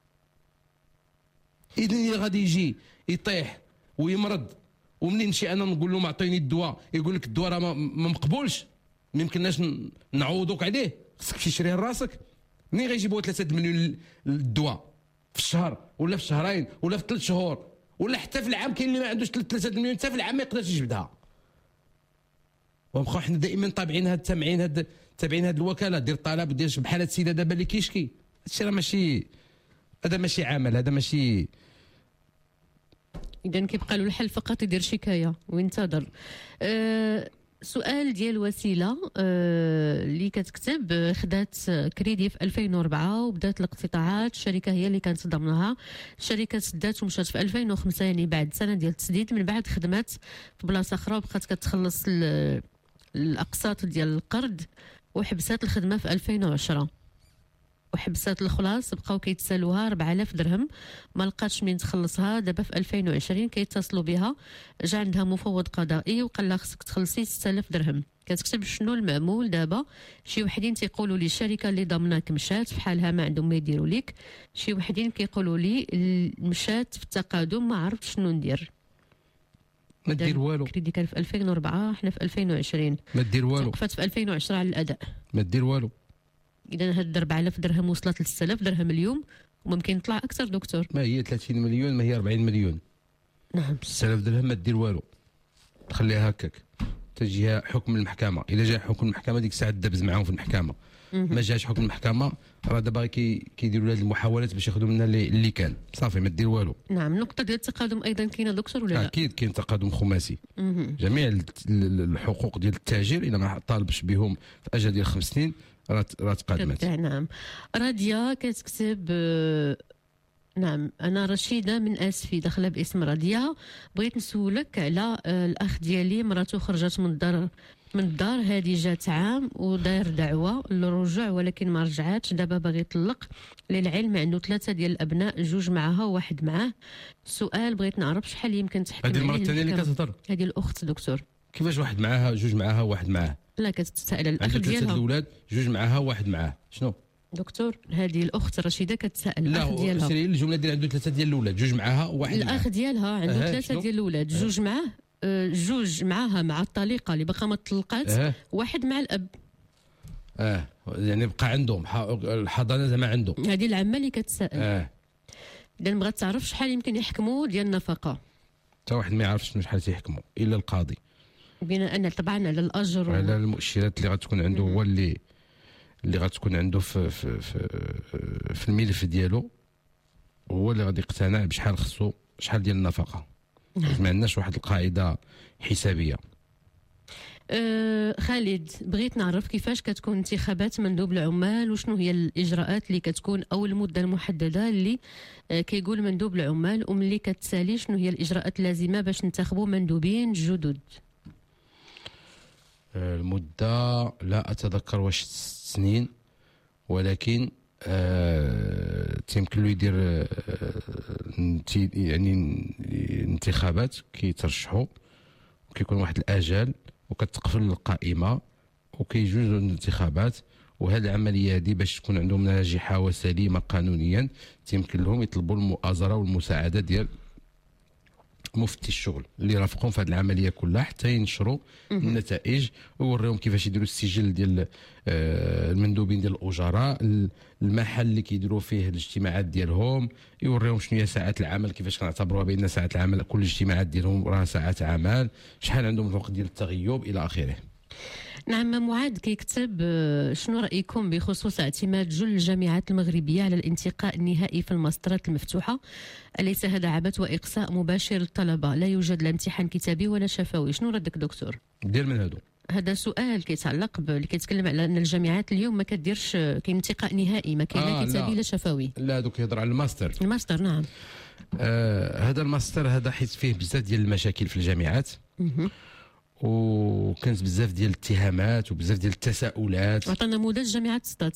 اذا اللي غادي يجي يطيح ويمرض، ومنين نمشي انا نقول له معطيني الدواء، يقول لك الدواء راه ما مقبولش، ما يمكنناش نعوضوك عليه، خصك تشريه لراسك. منين غيجيبوا 3 مليون الدواء في الشهر ولا في شهرين ولا في 3 شهور ولا حتى في العام؟ كاين اللي ما عندوش 3 مليون حتى في العام ما يقدرش يجبدها. ونبقاو حنا دائما تابعين هاد الوكاله دير الطلب ديال بحال هاد السيده دابا اللي كيشكي. هادشي راه ماشي، هذا ماشي عمل، هذا ماشي. اذا كيبقى له الحل فقط يدير شكايه وينتظر. سؤال ديال وسيله اللي كتكتب خدات كريدي في 2004 وبدات الاقتطاعات. الشركه هي اللي كانت ضمنها. الشركه سدات ومشات في 2005، يعني بعد سنه ديال التسديد. من بعد خدمات في بلاصه اخرى وبقات كتخلص الاقساط ديال القرض، وحبسات الخدمه في 2010 وحبسات الخلاص. بقاو كيتسالوها 4000 درهم، ما لقاتش من تخلصها. دابا في 2020 كيتصلوا بها، جا عندها مفوض قضائي وقال لها خصك تخلصي 6000 درهم. كتكتب شنو المعمول دابا. شي وحدين تيقولوا لي الشركه اللي ضامناك مشات في حالها ما عندهم ما يديروا ليك، شي وحدين كيقولوا لي مشات في التقادم ما عرفت شنو ندير. ما دير والو. كريدي كان في 2004، حنا في 2020 ما دير والو. وقفت في 2010 على الاداء. ما دير والو. اذا هاد 4000 درهم وصلت ل 6000 درهم اليوم، وممكن يطلع اكثر دكتور. ما هي 30 مليون، ما هي 40 مليون. نعم. 6000 درهم ما دير والو، تخليها هكاك تجيها حكم المحكمه. اذا جا حكم المحكمه ديك الساعه دبز معاهم في المحكمه. ما جاش حكم المحكمه راه دابا كيديروا هذه المحاولات باش ياخذوا منها اللي كان صافي ما دير والو. نعم. النقطه ديال التقادم ايضا كاينه دكتور ولا لا؟ اكيد كاين تقادم خماسي. جميع الحقوق ديال التاجر اذا ما طالبش بهم في اجل ديال 5 سنين راه تقادمت. نعم. راديا كتكتب نعم. أنا رشيدة من آسفي داخلة باسم راديا. بغيت نسولك على الأخ ديالي مراتو خرجت من الدار هذه جات عام وداير دعوة للرجوع ولكن ما رجعاتش. دابا باغي يطلق. للعلم عنده 3 ديال الأبناء، 2 معها وواحد معاه. السؤال بغيت نعرف شحال يمكن تحكم عليه. هذه المرة الثانية اللي كتهضر، هذه الأخت دكتور. كيفاش واحد معاها 2 معاها وواحد معاه؟ لا كتسأل الأخ ديالها. عندها 3 الأولاد، 2 معاها وواحد معاه. شنو دكتور؟ هذه الاخت رشيده كتسائل الاخ ديالها. لا الجمله ديال عنده 3 ديال الاولاد، 2 معاها وواحد معاه. الاخ ديالها عنده 3 ديال الاولاد، 2 معاه، 2 معاها مع الطليقه اللي باقا ما طلقات، واحد مع الاب. يعني بقى عندهم الحضانه زعما عندهم. هذه العمه اللي كتسائل. اذا بغات تعرف شحال يمكن يحكموا ديال النفقه. حتى واحد ما يعرفش شحال تيحكموا الا القاضي، بناء ان طبعا على الاجر وعلى المؤشرات اللي غتكون عنده. هو اللي غتكون عنده في الملف ديالو، هو اللي غادي يقتنع بشحال خصو، شحال ديال النفقه. ما عندناش واحد القاعده حسابيه. خالد، بغيت نعرف كيفاش كتكون انتخابات مندوب العمال وشنو هي الاجراءات اللي كتكون او المده المحدده اللي كيقول مندوب العمال، وملي كتسالي شنو هي الاجراءات اللازمه باش ننتخبوا مندوبين جدد؟ المده لا اتذكر واش 6 سنين، ولكن تيمكن له يدير يعني انتخابات كيترشحوا وكيكون واحد الاجال وكتقفل القائمه وكيجوزوا الانتخابات. وهذه العمليه هذه باش تكون عندهم ناجحه وسليمه قانونيا تيمكن لهم يطلبوا المؤازره والمساعده ديال مفتي الشغل اللي رافقهم في هذه العمليه كلها حتى ينشروا النتائج ويوريهم كيفاش يديروا السجل ديال المندوبين ديال الاجراء، المحل اللي كيديروا فيه الاجتماعات ديالهم، يوريهم شنو هي ساعات العمل، كيفاش كنعتبروها بان ساعات العمل كل الاجتماعات ديالهم راه ساعات عمل، شحال عندهم الوقت ديال التغيب الى اخره. نعم، معاذ كيكتب شنو رأيكم بخصوص اعتماد جل الجامعات المغربية على الانتقاء النهائي في الماسترات المفتوحة؟ أليس هذا عبث وإقصاء مباشر للطلبة؟ لا يوجد لا امتحان كتابي ولا شفوي. شنو ردك دكتور؟ دير من هادو. هذا سؤال كيتعلق اللي كيتكلم على ان الجامعات اليوم ما كديرش كاين انتقاء نهائي، ما كاين لا كتابي لا شفوي. لا دوك يهضر على الماستر. الماستر نعم. هذا الماستر هذا حيت فيه بزاف ديال المشاكل في الجامعات. وكانت بزاف ديال الاتهامات وبزاف ديال التساؤلات. عطانا نموذج جامعه ستات.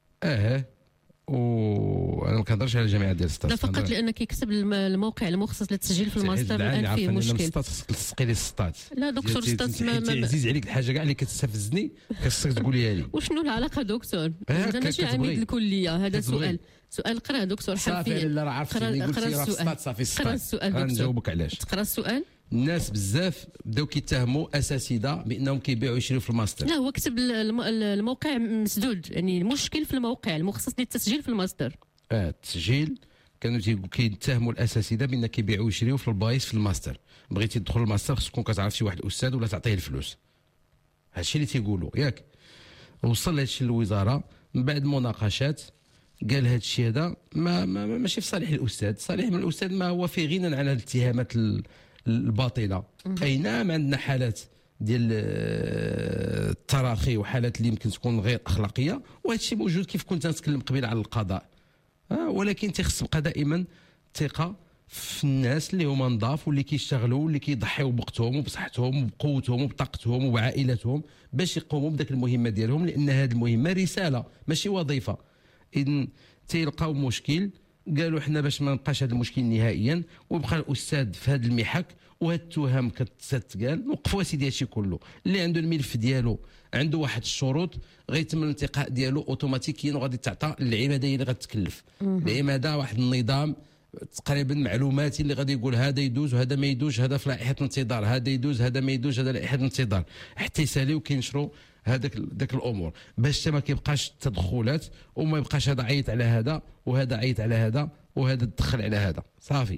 وانا ما كنهضرش على الجامعات ديال ستات، لا فقط لان كيكتب الموقع المخصص للتسجيل في الماستر الان فيه مشكل. ستات خصك تلصقي لي ستات. لا دكتور ستات عزيز عليك الحاجه كاع اللي كتستفزني خصك تقوليها لي. وشنو العلاقه دكتور؟ هذا ماشي عميد الكليه، هذا سؤال قرا دكتور حرفيا. صافي لا راه عرفتي قلتي راه ستات صافي ستات. قرا السؤال دكتور. غنجاوبك علاش. تقرا السؤال. الناس بزاف بداو كيتهموا اساتذه بانهم كيبيعوا ويشريوا في الماستر. لا هو كتب الموقع مسدود، يعني المشكل في الموقع المخصص للتسجيل في الماستر. التسجيل كانوا كيتهموا الاساتذه بان كيبيعوا ويشريوا في البلايص في الماستر. بغيتي تدخل الماستر خصك تكون كتعرف شي واحد الاستاذ ولا تعطيه الفلوس. هادشي اللي تيقولوا ياك. وصل هادشي للوزاره من بعد مناقشات، قال هذا الشيء هذا ماشي في صالح الاستاذ، صالح من الاستاذ ما هو في غنى عن الاتهامات الباطله. اي نعم عندنا حالات ديال التراخي وحالات اللي يمكن تكون غير اخلاقيه، وهذا الشيء موجود كيف كنت نتكلم قبيله على القضاء. ولكن تيخص تبقى دائما ثقه في الناس اللي هما نضاف واللي كيشتغلوا واللي كيضحيوا بوقتهم وبصحتهم وبقوتهم وبطاقتهم وبعائلتهم باش يقوموا بداك المهمه ديالهم، لان هذه المهمه رساله ماشي وظيفه. إذن تيلقاو مشكل، قالوا حنا باش ما نبقاش هذا المشكل نهائيا ويبقى الاستاذ في هذا المحك وهاد التهم كتتقال. وقفوا سيدي هادشي كله. اللي عنده الملف ديالو عنده واحد الشروط غيتم الانتقاء ديالو اوتوماتيكيا وغادي تعطى العماده هي اللي غتكلف. العماده واحد النظام تقريبا معلوماتي اللي غادي يقول هذا يدوز وهذا ما يدوز، هذا في لائحه الانتظار، هذا يدوز هذا ما يدوز، هذا لائحه الانتظار، حتى يساليو كينشروا داك الامور باش ما كيبقاش التدخلات وما يبقاش هذا عيط على هذا وهذا عيط على هذا وهذا دخل على هذا صافي.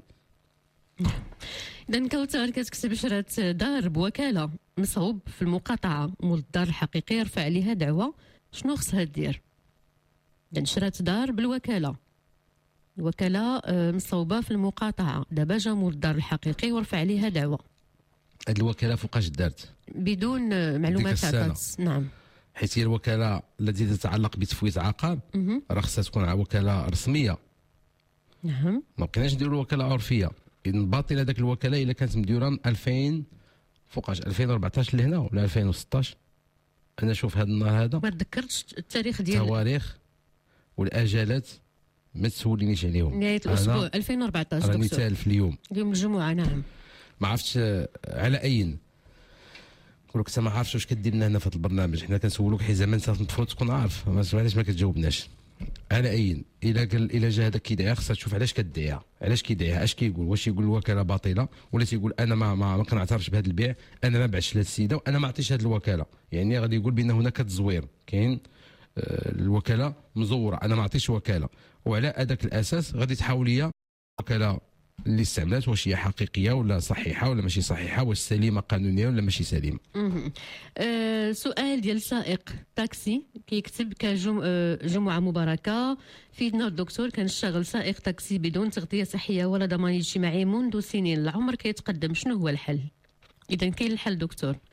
إذا كوثر كتكتب شرات دار بوكاله مصوب في المقاطعه، مول الدار الحقيقي يرفع عليها دعوه، شنو خصها دير؟ إذا شرات دار بالوكاله، الوكاله مصوبه في المقاطعه، دابا جا مول الدار الحقيقي ورفع عليها دعوه. هاد الوكاله فوقاش دارت؟ بدون معلومات عطات. نعم، حيت هي الوكاله التي تتعلق بتفويت عقار راه خصها تكون وكاله رسميه. نعم، ما بقيناش نديروا الوكاله عرفيه. اذا باطله هذاك الوكاله الا كانت مديوره 2000 فوقاش 2014 اللي هنا ولا 2016. انا شوف هذا النهار هذا ما تذكرتش التاريخ ديال التواريخ والاجالات ما تسولينيش عليهم. نهايه الاسبوع 2014 راني تالف اليوم الجمعه. نعم، ما عرفتش على اين نقول لك ما عارفش واش كدير لنا هنا في هذا البرنامج. حنا كنسولوك حيت زعما انت المفروض تكون عارف، علاش ما كتجاوبناش على اين. الا جا هذاك كيدعيها خصها تشوف علاش كدعيها، علاش كيدعيها، اش كيقول، واش يقول الوكاله باطله ولا تيقول انا ما كنعترفش بهذا البيع، انا ما بعتش لهذ السيده وانا ما عطيتش هذه الوكاله. يعني غادي يقول بان هناك تزوير، كاين الوكاله مزوره، انا ما عطيتش وكاله، وعلى هذاك الاساس غادي تحاول هي الوكاله اللي استعملت واش هي حقيقيه ولا صحيحه ولا ماشي صحيحه، واش سليمه قانونيا ولا ماشي سليمه. سؤال ديال سائق تاكسي كيكتب كجمعه مباركه، فيدنا الدكتور كنشتغل سائق تاكسي بدون تغطيه صحيه ولا ضمان اجتماعي منذ سنين، العمر كيتقدم، شنو هو الحل؟ اذا كاين الحل دكتور؟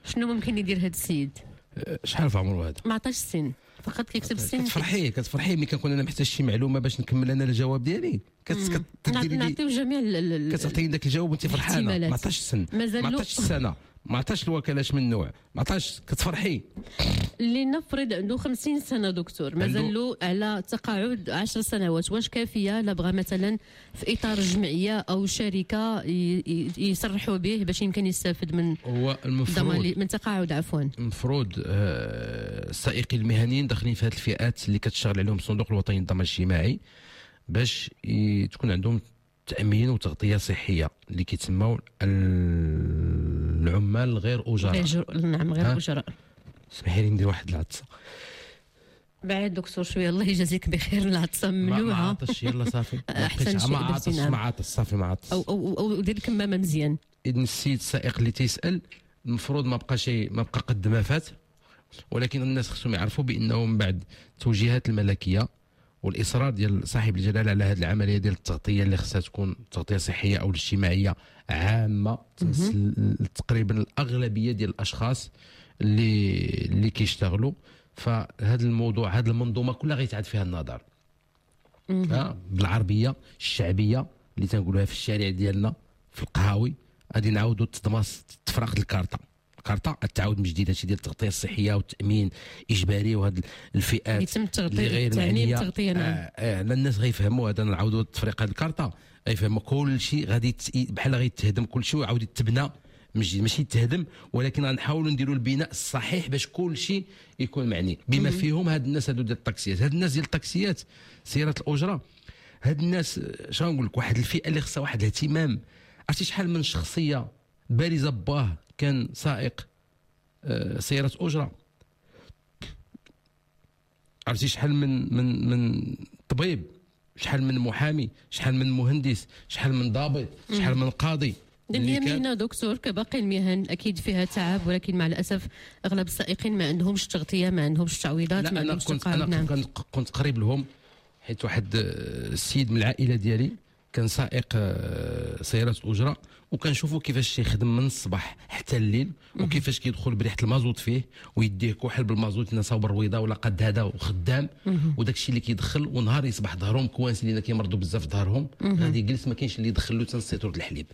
شنو ممكن يدير هذا السيد؟ شحال في عمره هذا؟ ما عطاش السن، فقط كيكتب السن. كتفرحي ملي كنكون انا محتاج شي معلومه باش نكمل انا الجواب ديالي، نعطيو جميع كتعطيني داك الجواب وانت فرحانه. ما عطاش السن، ما عطاش السنه، ما عطاش الوكاله من نوع، ما عطاش، كتفرحي. اللي نفرض عنده 50 سنه دكتور، مازال له على تقاعد 10 سنوات، واش كافيه لا بغى مثلا في اطار جمعيه او شركه يصرحوا به باش يمكن يستافد من هو المفروض من تقاعد عفوا؟ المفروض السائقين المهنيين داخلين في هذه الفئات اللي كتشتغل عليهم الصندوق الوطني للضمان الاجتماعي باش تكون عندهم تأمين وتغطية صحية اللي كيتسموا العمال غير أجراء. نعم غير أجراء. اسمحي لي ندير واحد العطسة بعد دكتور شوية، الله يجازيك بخير. العطسة ممنوعة. ما عطش يلا صافي. أحسن شيء درتي. ما عطش صافي ما عطش. أو دير الكمامة مزيان. إذن السيد السائق اللي تيسأل المفروض ما بقى قد ما فات، ولكن الناس خصهم يعرفوا بأنه من بعد التوجيهات الملكية والاصرار ديال صاحب الجلاله على هذه العمليه ديال التغطيه اللي خصها تكون تغطيه صحيه او اجتماعيه عامه تمس تقريبا الاغلبيه ديال الاشخاص اللي كيشتغلوا، فهذا الموضوع هذه المنظومه كلها غيتعاد فيها النظر بالعربيه الشعبيه اللي تنقولوها في الشارع ديالنا في القهاوي. غادي نعاودوا تفرق الكارطه التعاود من جديد هادشي ديال التغطيه الصحيه والتامين اجباري، وهاد الفئات اللي غير معنيه الناس غيفهموا هذا. نعاودوا تفريق هاد الكارطه غيفهموا كل شيء غادي بحال غيتهدم كل شيء ويعاود يتبنى من جديد، ماشي يتهدم ولكن غنحاولوا نديروا البناء الصحيح باش كل شيء يكون معني بما فيهم هاد الناس هادو ديال الطاكسيات. هاد الناس ديال الطاكسيات سيارات الاجره، هاد الناس شنو نقول لك، واحد الفئه اللي خصها واحد الاهتمام. عرفتي شحال من شخصيه بارزه باه كان سائق سيارة أجرة، عرفتي شحال من طبيب، شحال من محامي، شحال من مهندس، شحال من ضابط، شحال من قاضي. هي مهنة دكتور كباقي المهن أكيد فيها تعب، ولكن مع الأسف أغلب السائقين ما عندهمش تغطية، ما عندهمش تعويضات، ما عندهمش تقاعد. أنا كنت قريب لهم، حيت واحد السيد من العائلة ديالي كان سائق سيارات أجرة، وكنشوفوا كيفاش يخدم من الصباح حتى الليل، وكيفاش كيدخل بريحه المازوت فيه ويديه كحل بالمازوت نصاوب الرويضه ولا قد هذا وخدام، وداك الشيء اللي كيدخل، ونهار يصبح ظهرهم كوانسين لان كيمرضوا بزاف ظهرهم، غادي يجلس ما كاينش اللي يدخل له تنسيطور الحليب.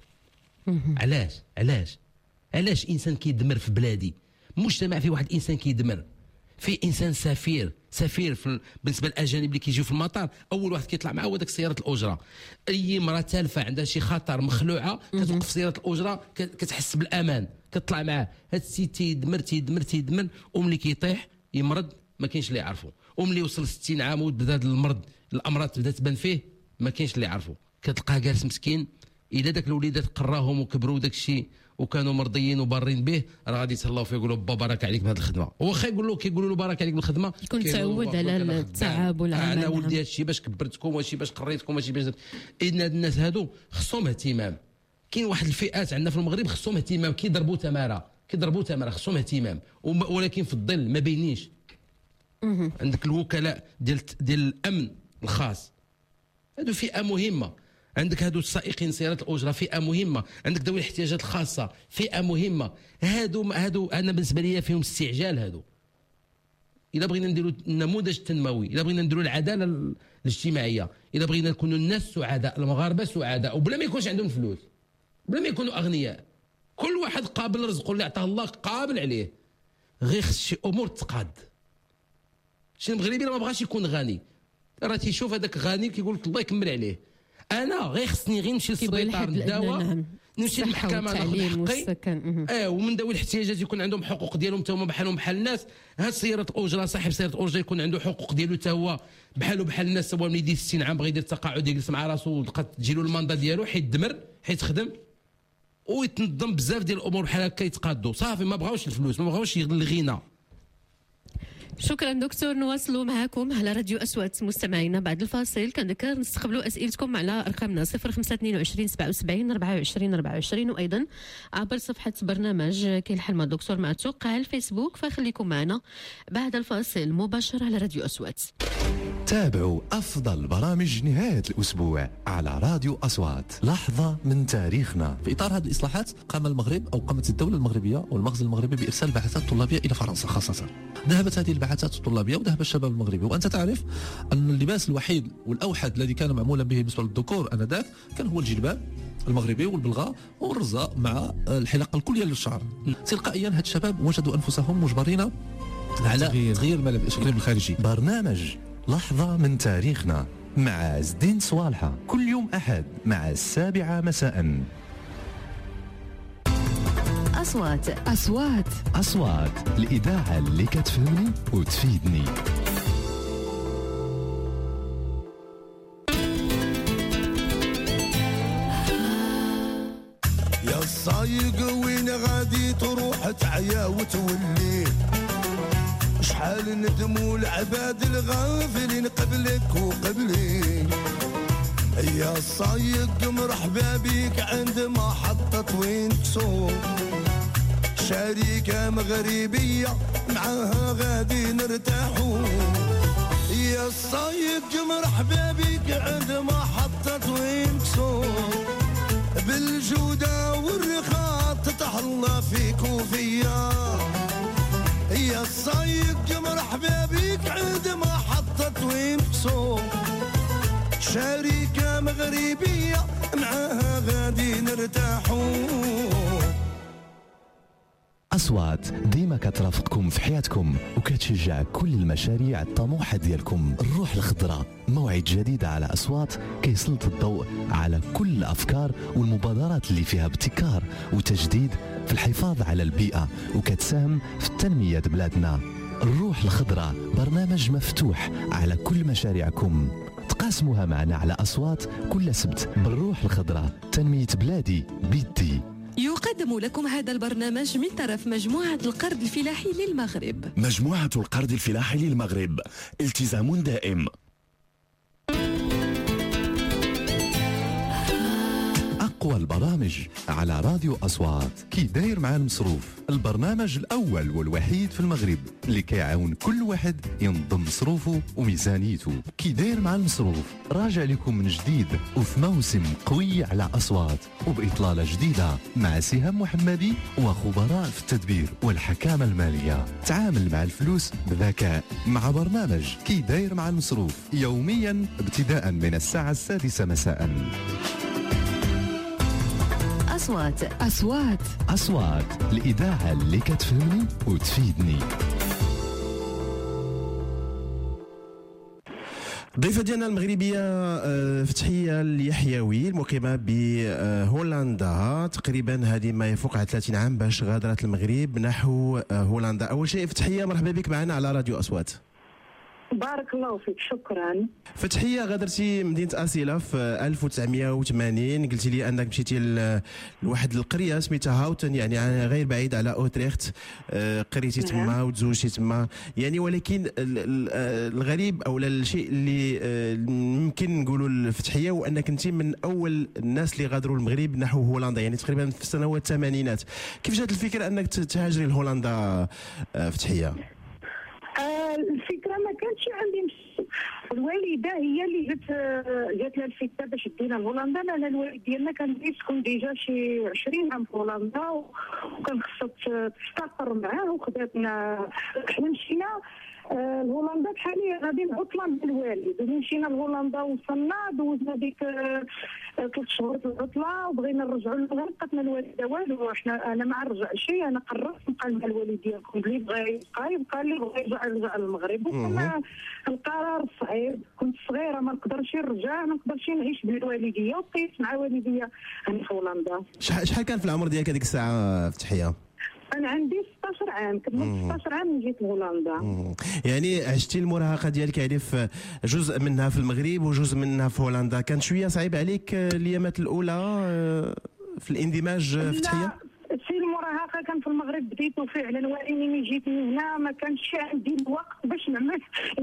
علاش انسان كيدمر في بلادي، مجتمع فيه واحد انسان كيدمر، في انسان سفير بالنسبه للاجانب اللي كيجيو في المطار، اول واحد كيطلع معاه هو داك سياره الاجره. اي مراه تالفه عندها شي خطر مخلوعه كتوقف في سياره الاجره كتحس بالامان، كتطلع معاه. هاد السيد تيدمر وملي كيطيح يمرض ما كاينش اللي يعرفه، وملي وصل 60 عام وبدا هذا الامراض تبدا تبان فيه ما كاينش اللي يعرفه. كتلقاه جالس مسكين، الا داك الوليدات قراهم وكبروا داك الشيء وكانوا مرضيين وبارين به، راه غادي يتهلاو فيه يقولوا با بارك عليك بهذه الخدمه. واخا كيقولوا له بارك عليك بالخدمه، يكون تعود على التعب والعمل. انا ولدي هادشي باش كبرتكم، وهادشي باش قريتكم، وهادشي باش ان هاد الناس هادو خصهم اهتمام. كاين واحد الفئات عندنا في المغرب خصهم اهتمام، كيضربوا تماره خصهم اهتمام، ولكن في الظل ما بينيش. عندك الوكلاء ديال الامن الخاص، هادو فئه مهمه. عندك هادو السائقين سيارات الاجره فئه مهمه، عندك ذوي الاحتياجات الخاصه فئه مهمه. هادو انا بالنسبه لي فيهم استعجال. هادو الا بغينا نديروا النموذج التنموي، الا بغينا نديروا العداله الاجتماعيه، الا بغينا نكونوا الناس سعداء، المغاربه سعداء، وبلا ما يكونش عندهم فلوس، بلا ما يكونوا اغنياء، كل واحد قابل رزقه اللي عطاه الله قابل عليه، غير خص شي امور تقاد. شي المغربي ما بغاش يكون غني، راه تيشوف هذاك غني كيقول لك الله يكمل عليه. انا غير خصني نمشي للسبيطار نداوى، نمشي للمحكمه ناخذ حقي، ومن ذوي الاحتياجات يكون عندهم حقوق ديالهم حتى هما بحالهم بحال الناس. هاد سياره الاجره، صاحب سياره الاجره يكون عنده حقوق ديالو حتى هو بحالو بحال الناس. هو ملي يدير 60 عام بغى يدير التقاعد يجلس مع راسو وتبقى تجي له الماندا ديالو، حيدمر حيتخدم ويتنظم بزاف ديال الامور بحال هكا يتقادوا صافي. ما بغاوش الفلوس، ما بغاوش الغنى. شكرا دكتور. نواصلوا معكم على راديو أصوات مستمعينا بعد الفاصل. كنذكر نستقبلوا أسئلتكم على أرقامنا 0522 77 24 24 وأيضا عبر صفحة برنامج كاين الحل مع الدكتور معتوق على الفيسبوك. فخليكم معنا بعد الفاصل مباشرة على راديو أصوات. تابعوا أفضل برامج نهاية الأسبوع على راديو أصوات. لحظة من تاريخنا. في إطار هذه الإصلاحات قام المغرب أو قامت الدولة المغربية والمخزن المغربي بإرسال بعثات طلابية إلى فرنسا خاصة. ذهبت هذه البعثات الطلابية وذهب الشباب المغربي، وأنت تعرف أن اللباس الوحيد والأوحد الذي كان معمولا به بالنسبة للذكور آنذاك كان هو الجلباب المغربي والبلغاء والرزاء مع الحلاقة الكلية للشعر. تلقائيا هاد الشباب وجدوا أنفسهم مجبرين على تغيير الملابس الخارجي. برنامج لحظة من تاريخنا مع عز الدين صوالحة كل يوم أحد مع 7 مساء. أصوات الإذاعة اللي كتفهمني وتفيدني. يا الصايق وين غادي تروح تعيا وتولي، شحال ندموا العباد الغافلين قبلك وقبلي. يا الصايق مرحبا بيك عند محطة وين تسوق، شركة مغربية معاها غادي نرتاحوا. يا الصايق مرحبا بيك عند محطة وين تسوق، بالجودة والرخاء تتهلا فيك وفيا. يا الصايق مرحبا بيك عند محطة وين تسوق، شركة مغربية معاها غادي نرتاحوا. أصوات ديما كترافقكم في حياتكم وكتشجع كل المشاريع الطموحة ديالكم. الروح الخضراء موعد جديد على أصوات كيسلط الضوء على كل الأفكار والمبادرات اللي فيها ابتكار وتجديد في الحفاظ على البيئة وكتساهم في تنمية بلادنا. الروح الخضراء برنامج مفتوح على كل مشاريعكم، تقاسموها معنا على أصوات كل سبت. بالروح الخضراء تنمية بلادي بيدي. يقدم لكم هذا البرنامج من طرف مجموعة القرض الفلاحي للمغرب. مجموعة القرض الفلاحي للمغرب، التزام دائم. أقوى البرامج على راديو أصوات. كي داير مع المصروف، البرنامج الأول والوحيد في المغرب اللي كيعاون كل واحد ينظم مصروفه وميزانيته. كي داير مع المصروف راجع لكم من جديد وفي موسم قوي على أصوات وبإطلالة جديدة مع سهام محمدي وخبراء في التدبير والحكامة المالية. تعامل مع الفلوس بذكاء مع برنامج كي داير مع المصروف يوميا ابتداء من الساعة 6 مساء. أصوات الإذاعة اللي كتفهمني وتفيدني. ضيفة ديالنا المغربية فتحية اليحيوي المقيمة بهولندا، تقريبا هذه ما يفوق على 30 عام باش غادرت المغرب نحو هولندا. أول شيء فتحية مرحبا بك معنا على راديو أصوات. بارك الله فيك، شكرا. فتحية غادرتي مدينة أسيلا في 1980، قلتي لي أنك مشيتي لواحد القرية سميتها هاوتن، يعني غير بعيد على أوتريخت، قريتي تما وتزوجتي تما يعني. ولكن الغريب أو الشيء اللي ممكن نقولوا لفتحية هو أنك أنت من أول الناس اللي غادروا المغرب نحو هولندا، يعني تقريبا في السنوات الثمانينات. كيف جات الفكرة أنك تهاجري لهولندا فتحية؟ الفكره ما كانتش عندي، الوالده هي اللي جات لها الفكره باش دينا لهولندا. انا الوالد ديالنا كان يسكن ديجا شي 20 عام في هولندا وكان خصها تستقر معاه وخداتنا. حنا مشينا لهولندا بحال غادي عطله من الوالد، مشينا لهولندا وصلنا دوزنا ديك 3 شهور في العطله وبغينا نرجعوا للمغرب. قالت الوالده والو، انا ما نرجعش، انا قررت نبقى مع الوالد ديالكم، اللي بغى يبقى اللي بغى يرجع للمغرب. وكان القرار صعيب، كنت صغيره ما نقدرش نرجع، ما نقدرش نعيش بالوالديه وبقيت مع والديا هنا في هولندا. شحال كان في العمر ديالك هذيك الساعه فتحيه؟ انا عندي 16 عام، كملت 16 عام جيت لهولندا. يعني عشتي المراهقه ديالك يعني في جزء منها في المغرب وجزء منها في هولندا. كان شويه صعيب عليك الايامات الاولى في الاندماج فتحيه؟ في المراهقه كان في المغرب المغرب بديتو فعلا، ولكن ملي جيت من هنا ما كانش عندي الوقت باش نعمل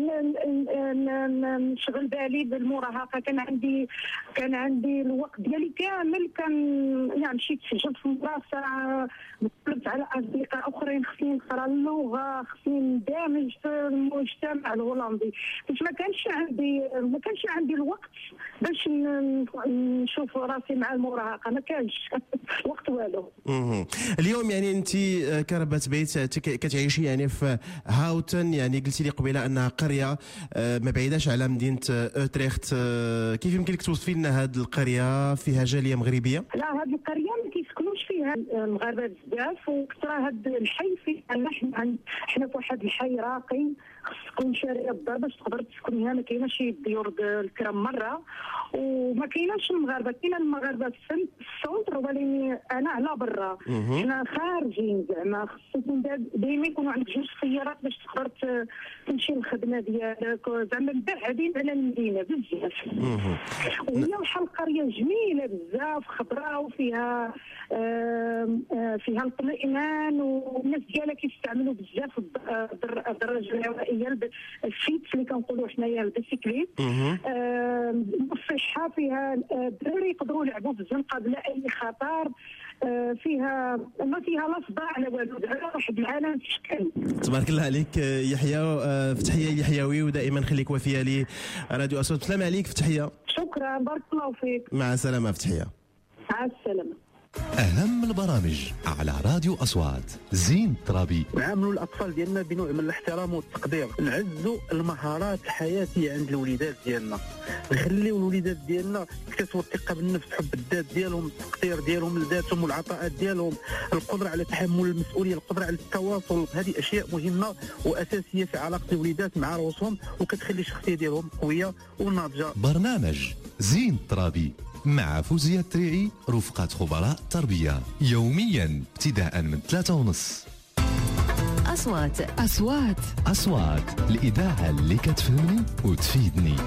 نشغل بالي بالمراهقه. كان عندي الوقت ديالي كامل، كان يعني مشيت سجلت في المدرسه، طلبت على اصدقاء اخرين، خصني نقرا اللغه، خصني ندمج في المجتمع الهولندي. ما كانش عندي الوقت باش نشوف راسي مع المراهقه، ما كانش وقت والو. اليوم يعني انت كربة بيت كتعيشي يعني في هاوتن، يعني قلتي لي قبيله انها قريه ما بعيداش على مدينه اوتريخت. كيف يمكن لك توصفي لنا هذه القريه؟ فيها جاليه مغربيه؟ لا، هذه القريه ما كيسكنوش فيها المغاربه بزاف، وكثر هذا الحي فيها حنا في واحد الحي راقي، خص تكون شاريه الدار باش تقدر تسكن هنا. ما كايناش شي ديور الكرام مره، وما كايناش المغاربه، كاين المغاربه في السونتر، ولكن انا على برا، حنا خارجين زعما. خص ديما يكونوا عندك جوج سيارات باش تقدر تمشي للخدمه ديالك، زعما بعدين على المدينه بزاف. وهي واحد القريه جميله بزاف، خضراء، وفيها فيها الاطمئنان، والناس ديالها كيستعملوا بزاف الدراجه الهوائيه، الفيتس اللي كنقولوا حنايا البيسيكليت. الصحه فيها الدراري يقدروا يلعبوا في الزنقه بلا اي خطر. فيها ما فيها لا صداع لا والو، واحد العالم في شكل. تبارك الله عليك يحيى. فتحيه اليحيوي، ودائما خليك وفيه لي راديو أصوات. سلام عليك فتحيه. شكرا، بارك الله فيك. مع السلامه فتحيه. مع السلامه. أهم البرامج على راديو أصوات. زين ترابي. نعاملوا الأطفال ديالنا بنوع من الاحترام والتقدير، نعزوا المهارات الحياتية عند الوليدات ديالنا، نخليو الوليدات ديالنا يكتسبوا الثقة بالنفس، حب الذات ديالهم، التقدير ديالهم لذاتهم والعطاءات ديالهم، القدرة على تحمل المسؤولية، القدرة على التواصل. هذه أشياء مهمة وأساسية في علاقة الوليدات مع رؤوسهم، وكتخلي الشخصية ديالهم قوية وناضجة. برنامج زين ترابي مع فوزية التريعي رفقة خبراء التربية، يوميا ابتداء من 3:30. أصوات الإذاعة اللي كتفهمني وتفيدني.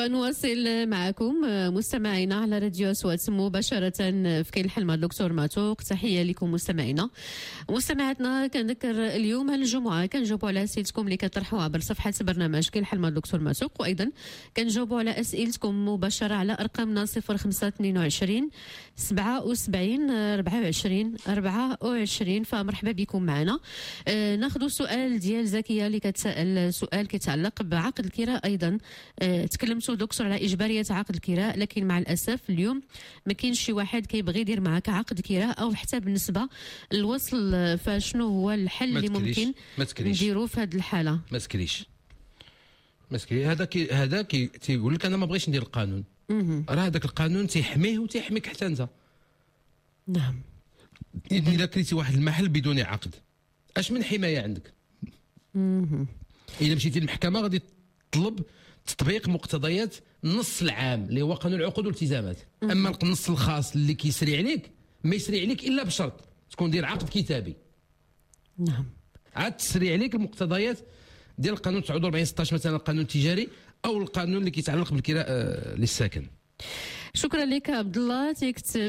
ونواصل معكم مستمعينا على راديو أصوات مباشرة في كاين الحل مع الدكتور معتوق. تحية لكم مستمعينا ومستمعاتنا. كنذكر اليوم الجمعة كنجاوبوا على أسئلتكم اللي كطرحوا عبر صفحة برنامج كاين الحل مع الدكتور معتوق، وأيضا كنجاوبوا على أسئلتكم مباشرة على أرقامنا 0522 77 24 24. فمرحبا بكم معنا. ناخذ سؤال ديال زكية اللي كتسأل سؤال كيتعلق بعقد الكراء. أيضا تكلمتوا دكتور على إجبارية عقد الكراء، لكن مع الأسف اليوم ما كاينش شي واحد كيبغي يدير معك عقد كراء أو حتى بالنسبة للوصل. فشنو هو الحل اللي ممكن نديروا في هذه الحالة؟ ما تسكريش هذا تيقول لك أنا ما بغيتش ندير القانون. راه هذاك القانون تيحميه وتيحميك حتى أنت. نعم. إذا كريتي واحد المحل بدون عقد اش من حماية عندك؟ إذا مشيتي للمحكمة غادي تطلب تطبيق مقتضيات النص العام اللي هو قانون العقود والالتزامات. اما النص الخاص اللي كيسري عليك ما يسري عليك الا بشرط تكون دير عقد كتابي. نعم. عاد تسري عليك المقتضيات ديال القانون 49/16 مثلا القانون التجاري او القانون اللي كيتعلق بالكراء للسكن. شكرا لك عبد الله. تكتب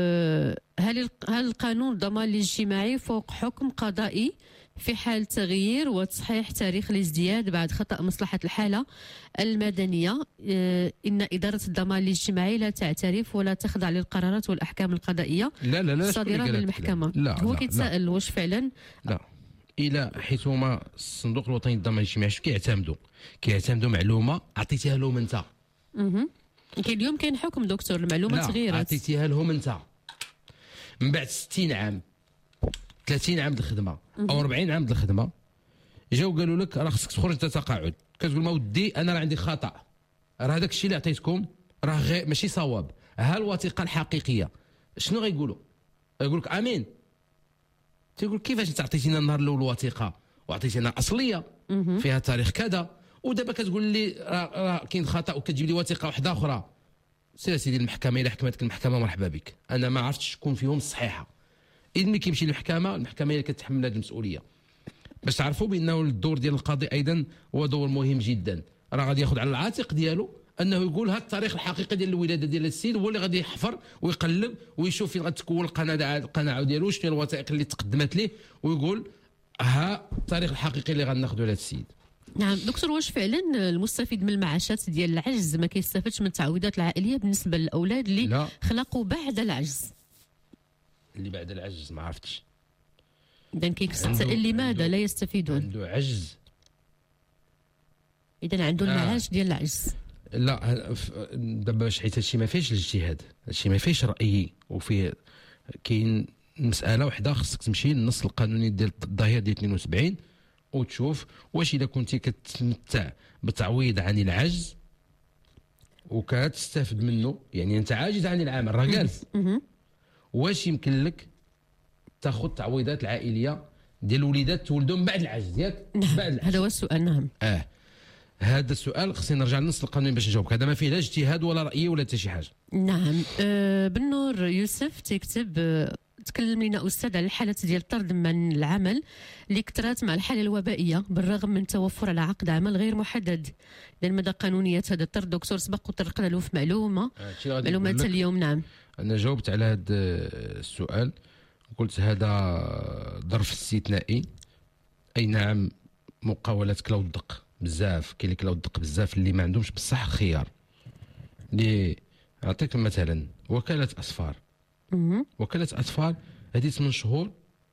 هل القانون الضمان الاجتماعي فوق حكم قضائي في حال تغيير وتصحيح تاريخ الازدياد بعد خطأ مصلحة الحالة المدنية؟ إن إدارة الضمان الاجتماعي لا تعترف ولا تخضع للقرارات والأحكام القضائية الصادرة من المحكمة. هو كيتساءل واش فعلا لا إلى حيث هما الصندوق الوطني للضمان الاجتماعي كيعتمدوا معلومة عطيتيها لهم أنت. كاين اليوم كاين حكم دكتور المعلومة تغيرت عطيتيها لهم أنت من بعد 60 عام 30 عام د الخدمه او 40 عام د الخدمه جاو قالوا لك راه خصك تخرج تتقاعد. كتقول ما ودي انا راه عندي خطا، راه هذاك الشيء اللي عطيتكم راه غير ماشي صواب. ها الوثيقه الحقيقيه شنو غيقولوا؟ يقول لك امين. تيقول كيفاش انت عطيتينا النهار الاول الوثيقه وعطيتينا اصليه فيها تاريخ كذا ودابا كتقول لي راه كاين خطا وكتجيب لي وثيقه واحده اخرى؟ سير سيدي المحكمه الا حكمتك المحكمه مرحبا بك، انا ما عرفتش شكون فيهم الصحيحه. إذا ملي كيمشي للمحكمة المحكمة هي اللي كتحمل هذه المسؤولية. باش تعرفوا بأنه الدور ديال القاضي أيضا هو دور مهم جدا. راه غادي ياخذ على العاتق ديالو أنه يقول هذا التاريخ الحقيقي ديال الولادة ديال السيد، هو اللي غادي يحفر ويقلب ويشوف فين غتكون القناعة ديالو، شنو الوثائق اللي تقدمت ليه، ويقول ها التاريخ الحقيقي اللي غناخذوا لهذا السيد. نعم دكتور، واش فعلا المستفيد من المعاشات ديال العجز ما كيستافدش من التعويضات العائلية بالنسبة للأولاد اللي خلقوا بعد العجز؟ اللي بعد العجز ما عرفتش. إذا كيتسائل لماذا لا يستفيدون؟ عنده عجز، إذا عنده المعاش ديال العجز. لا دابا حيت هادشي ما فيهش الاجتهاد، هادشي ما فيهش رأيي، وفيه كاين مسألة وحدة خصك تمشي للنص القانوني ديال الظهير ديال 72 وتشوف واش إذا كنتي كتمتع بتعويض عن العجز وكتستافد منه، يعني أنت عاجز عن العمل راه جالس، واش يمكن لك تاخذ التعويضات العائليه ديال الوليدات تولدوا من بعد العجز ياك؟ نعم هذا هو السؤال. نعم هذا السؤال خصني نرجع للنص القانوني باش نجاوبك. هذا ما فيه لا اجتهاد ولا رايي ولا حتى شي حاجه. نعم. بالنور يوسف تكتب تكلم لنا استاذ على الحالة ديال الطرد من العمل اللي كثرت مع الحاله الوبائيه بالرغم من توفر على عقد عمل غير محدد. لان مدى قانونيه هذا الطرد دكتور سبق وطرقنا له في معلومات اليوم. نعم انا جاوبت على هذا السؤال قلت هذا ظرف استثنائي. اي نعم مقاولات كلاو الدق بزاف، كاين اللي كلاو الدق بزاف اللي ما عندهمش بصح الخيار. اللي نعطيك مثلا وكاله اصفار. وكاله اطفال هذه 8 شهور،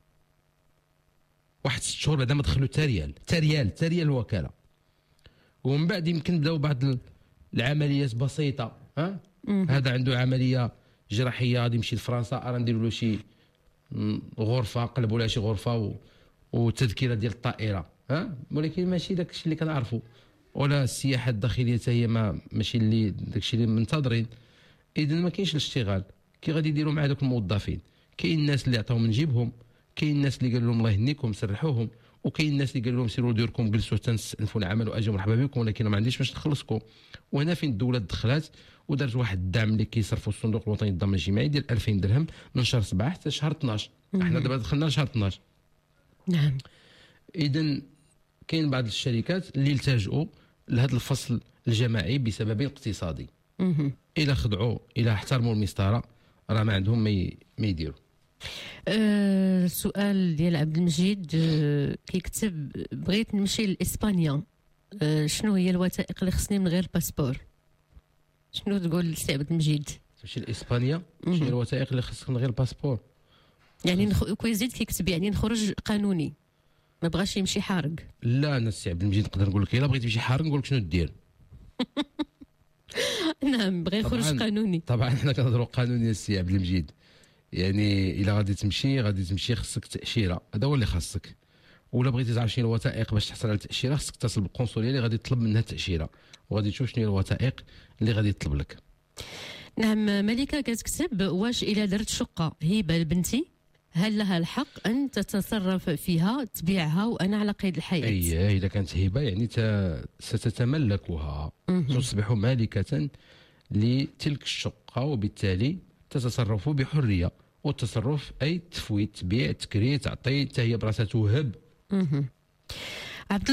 واحد 6 شهور بعد ما دخلوا تريال الوكاله، ومن بعد يمكن بداو بعض العمليات بسيطه. هذا عنده عمليه جراحيه غادي يمشي لفرنسا، راه نديروا له شي غرفه، قلبوا لها شي غرفه وتذكره ديال الطائره، ولكن ماشي داك الشيء اللي كنعرفوا. ولا السياحه الداخليه حتى هي ماشي اللي داك الشيء اللي منتظرين. اذا ما كاينش الاشتغال. كي غادي يديروا مع دوك الموظفين؟ كاين الناس اللي عطاو من جيبهم، كاين الناس اللي قالوا لهم الله يهنيكم سرحوهم، وكاين الناس اللي قالوا لهم سيروا ديركم جلسوا تنستأنفوا العمل واجوا مرحبا بكم، ولكن ما عنديش باش نخلصكم. وهنا فين الدوله دخلت ودارت واحد الدعم اللي كيصرفوا الصندوق الوطني للضمان الاجتماعي ديال 2000 درهم من شهر 7 حتى شهر 12. احنا دابا دخلنا لشهر 12. نعم. اذا كاين بعض الشركات اللي التجؤوا لهذا الفصل الجماعي بسبب اقتصادي. الى خضعوا الى احترموا المسطره راه ما عندهم ما يديروا. سؤال ديال عبد المجيد كيكتب بغيت نمشي لاسبانيا، شنو هي الوثائق اللي خصني من غير باسبور؟ شنو تقول السي عبد المجيد؟ تمشي لاسبانيا شنو هي الوثائق اللي خصك من غير باسبور؟ يعني كيزيد كيكتب يعني نخرج قانوني، ما بغاش يمشي حارق. لا انا السي عبد المجيد نقدر نقول لك الا بغيتي تمشي حارق نقول لك شنو دير. نعم بغى يخرج قانوني. طبعا حنا كنهضروا قانوني السي عبد المجيد، يعني الا غادي تمشي خصك تاشيره، هذا هو اللي خاصك. ولا بغيتي تعرف شنو الوثائق باش تحصل على التاشيره خصك تتصل بالقنصليه اللي غادي تطلب منها التاشيره، وغادي تشوف شنو هي الوثائق اللي غادي تطلب لك. نعم ملكه كتكتب واش الا درت شقه هبه لبنتي هل لها الحق ان تتصرف فيها تبيعها وانا على قيد الحياه؟ اي اذا كانت هبه يعني ستتملكها، تصبح مالكه لتلك الشقه، وبالتالي تتصرف بحريه. والتصرف اي تفويت، تبيع، تكري، تعطي، حتى هي براسها توهب. عبد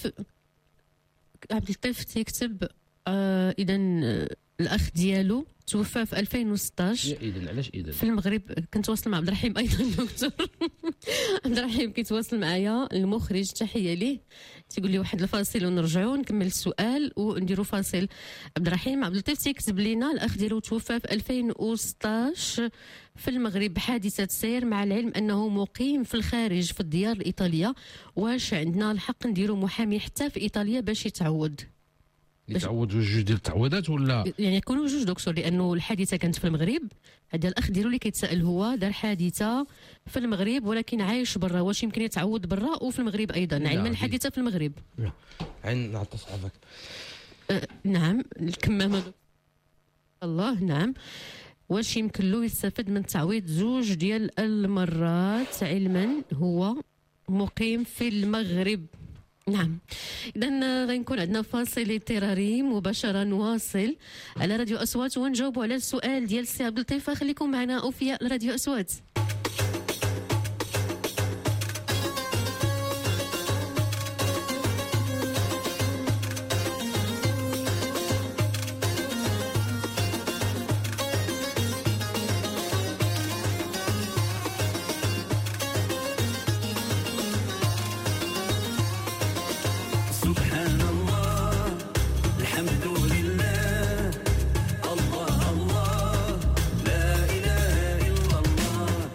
اللطيف تيكتب اذا الاخ ديالو توفى في 2016. اذا علاش اذا في المغرب. كنتواصل مع عبد الرحيم ايضا دكتور عبد الرحيم كيتواصل معايا المخرج، تحيه ليه. تيقول لي واحد الفاصل ونرجعوا نكمل السؤال ونديروا فاصل. عبد الرحيم عبد اللطيف تيكتب لينا الاخ ديالو توفى في 2016 في المغرب بحادثه سير، مع العلم انه مقيم في الخارج في الديار الايطاليه. واش عندنا الحق نديروا محامي حتى في ايطاليا باش يتعود جوج ديال التعويضات ولا يعني يكونوا جوج دكتور؟ لانه الحادثه كانت في المغرب. هذا الاخ ديالو اللي كيتسائل هو دار حادثه في المغرب ولكن عايش برا، واش يمكن يتعوض برا وفي المغرب ايضا؟ علما الحادثه في المغرب. عين نعطي صحابك. نعم الكمامه الله. نعم واش يمكن له يستفد من تعويض زوج ديال المرات علما هو مقيم في المغرب؟ نعم إذا غنكون عندنا فاصل اضطراري مباشرة نواصل على راديو أصوات ونجاوبوا على السؤال ديال السي عبد اللطيف. خليكم معنا أوفياء لراديو أصوات. الله الله لا إله إلا الله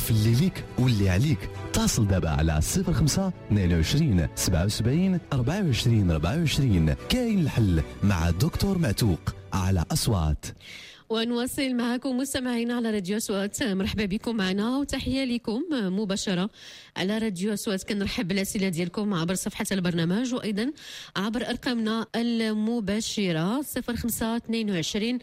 عرف اللي ليك واللي عليك. اتصل دابا على 05 22 77 24 24. كاين الحل مع دكتور معتوق على أصوات. ونواصل معكم مستمعينا على راديو أصوات. مرحبا بكم معنا وتحية لكم مباشرة على راديو أصوات. كنرحب بالأسئلة ديالكم عبر صفحة البرنامج وأيضا عبر أرقامنا المباشرة 05 22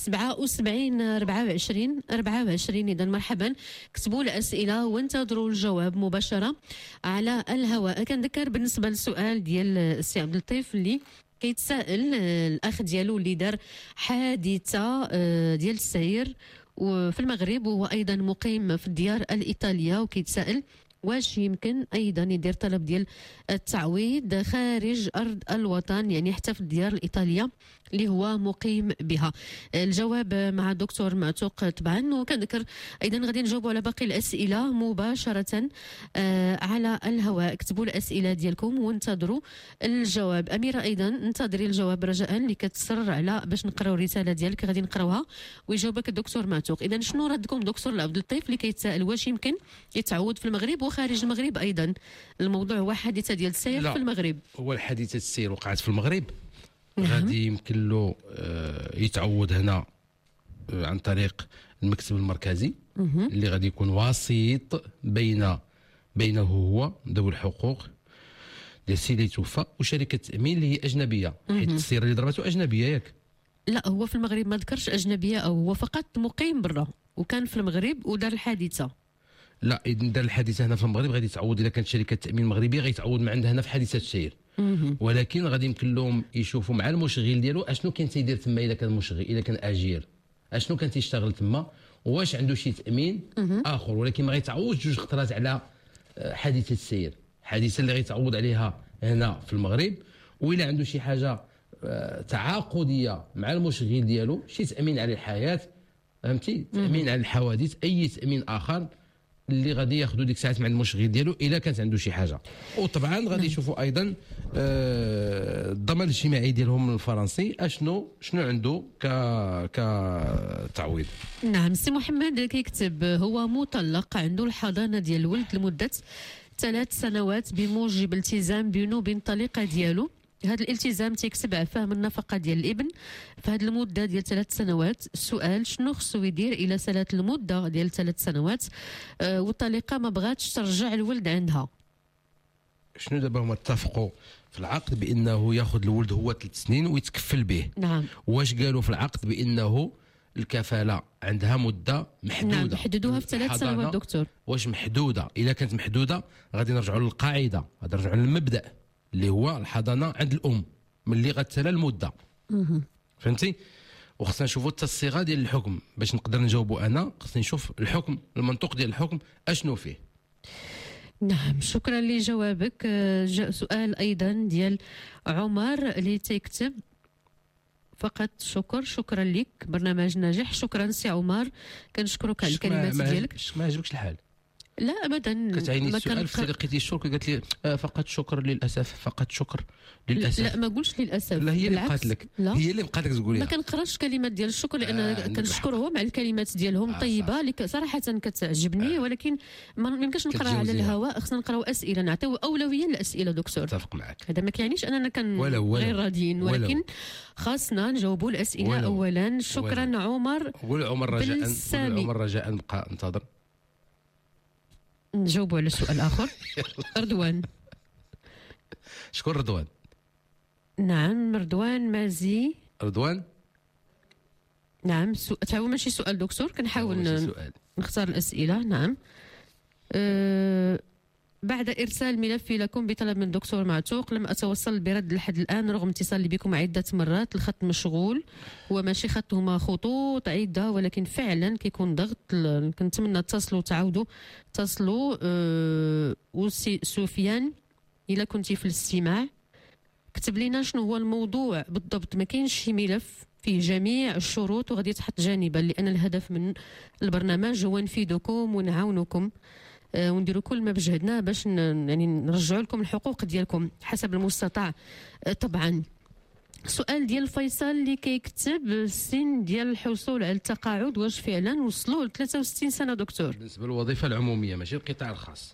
77 24 24. إذا مرحبا، كتبوا الأسئلة وانتظروا الجواب مباشرة على الهواء. كنذكر بالنسبة للسؤال ديال السي عبد اللطيف اللي كيتسائل الاخ ديالو اللي دار حادثه ديال السير وفي المغرب وهو ايضا مقيم في الديار الايطاليه، وكيتسائل واش يمكن ايضا يدير طلب ديال التعويض خارج ارض الوطن، يعني حتى في الديار الايطاليه اللي هو مقيم بها. الجواب مع الدكتور معتوق طبعا، وكنذكر ايضا غادي نجاوبوا على باقي الاسئله مباشره على الهواء. اكتبوا الاسئله ديالكم وانتظروا الجواب. اميره ايضا انتظري الجواب رجاء، اللي كتصر على باش نقراو الرساله ديالك غادي نقراوها ويجاوبك الدكتور معتوق. اذا شنو ردكم دكتور عبد اللطيف اللي كيتسائل واش يمكن يتعوض في المغرب وخارج المغرب ايضا؟ الموضوع هو حادثه ديال السير في المغرب. هو الحادثه السير وقعت في المغرب، غادي يمكن له يتعوض هنا عن طريق المكتب المركزي اللي غادي يكون وسيط بينه هو ذوي الحقوق ديال السيد اللي توفى وشركه التامين اللي هي اجنبيه، حيت السياره اللي ضربته اجنبيه ياك؟ لا، هو في المغرب ما ذكرش اجنبيه، او هو فقط مقيم برا وكان في المغرب ودار الحادثه. لا، اذا دار الحادثه هنا في المغرب غادي تعوض. اذا كانت شركه التامين المغربيه غيتعوض من عندها هنا في حادثه السير، ولكن غادي يمكن لهم يشوفوا مع المشغل ديالو اشنو كان تيدير تما. اذا كان مشغل، اذا كان اجير، اشنو كان تيشتغل تما، واش عنده شي تامين اخر. ولكن ما غيتعوضش جوج خطرات على حادثه السير، حادثه اللي غيتعوض عليها هنا في المغرب. وإلا عنده شي حاجه تعاقديه مع المشغل ديالو، شي تامين على الحياه، فهمتي، تامين على الحوادث، اي تامين اخر اللي غادي ياخذوا ديك الساعات مع المشغل ديالو الا كانت عنده شي حاجه. وطبعا غادي يشوفوا ايضا الضمان الاجتماعي ديالهم الفرنسي شنو عنده كتعويض. نعم، سي محمد كيكتب هو مطلق، عنده الحضانه ديال الولد لمده 3 سنوات بموجب التزام بينه وبين الطليقه ديالو. هذا الالتزام تيكسب عفاه من النفقه ديال الابن في هذه المده ديال 3 سنوات. السؤال شنو خصو يدير الى سالات المده ديال 3 سنوات والطليقه ما بغاتش ترجع الولد عندها؟ شنو دابا هما اتفقوا في العقد بانه ياخذ الولد هو 3 سنين ويتكفل به. نعم. واش قالوا في العقد بانه الكفاله عندها مده محدوده؟ نعم، حددوها في 3 سنوات دكتور. واش محدوده؟ الا كانت محدوده غادي نرجعوا للقاعده، غادي نرجعوا للمبدا اللي هو الحضانه عند الام ملي غتسالى المده. فهمتي؟ وخصنا نشوفوا حتى الصيغه ديال الحكم باش نقدر نجاوبوا. انا خصني نشوف الحكم، المنطوق ديال الحكم اشنو فيه. نعم، شكرا لجوابك. جاء سؤال ايضا ديال عمر اللي تيكتب فقط شكرا لك، برنامج ناجح. شكرا سي عمر، كنشكرك على الكلمات ديالك. ما عجبكش الحال؟ لا ابدا. كتعيني السؤال في طريقه الشكر، قالت لي فقط شكر للاسف، فقط شكر للاسف. لا، ما قلتش للاسف، لا هي اللي بقات لك، هي اللي بقات لك تقوليها. ما كنقراش كلمات ديال الشكر لان كنشكرهم على الكلمات ديالهم طيبه اللي صراحه كتعجبني، ولكن ما يمكنش نقراها على الهواء. خصنا نقراو اسئله، نعطيو اولويه للاسئله دكتور. اتفق معك. هذا ما كيعنيش اننا غير راضيين، ولكن خاصنا نجاوبوا الاسئله اولا. شكرا عمر. قول عمر رجاء نبقى ننتظر. نجاوبوا على السؤال الآخر. رضوان. شكون رضوان؟ نعم، رضوان مازي. رضوان؟ نعم، هو ماشي سؤال دكتور، كنحاول نختار الأسئلة. نعم. بعد إرسال ملفي لكم بطلب من الدكتور معتوق لم أتوصل برد لحد الآن رغم اتصالي بكم عدة مرات. الخط مشغول، هو ماشي خط، هما خطوط عدة، ولكن فعلا كيكون ضغط. كنتمنى تصلوا تعاودوا تصلوا. وسي سفيان إلا كنتي في الاستماع كتب لنا شنو هو الموضوع بالضبط. ما كاينش شي ملف فيه جميع الشروط وغادي يتحط جانبا، لأن الهدف من البرنامج هو نفيدكم ونعاونكم ونديروا كل ما بجهدنا باش يعني نرجعوا لكم الحقوق ديالكم حسب المستطاع طبعا. سؤال ديال فيصل اللي كيكتب السن ديال الحصول على التقاعد واش فعلا وصلوا ل 63 سنه دكتور؟ بالنسبه للوظيفه العموميه ماشي القطاع الخاص.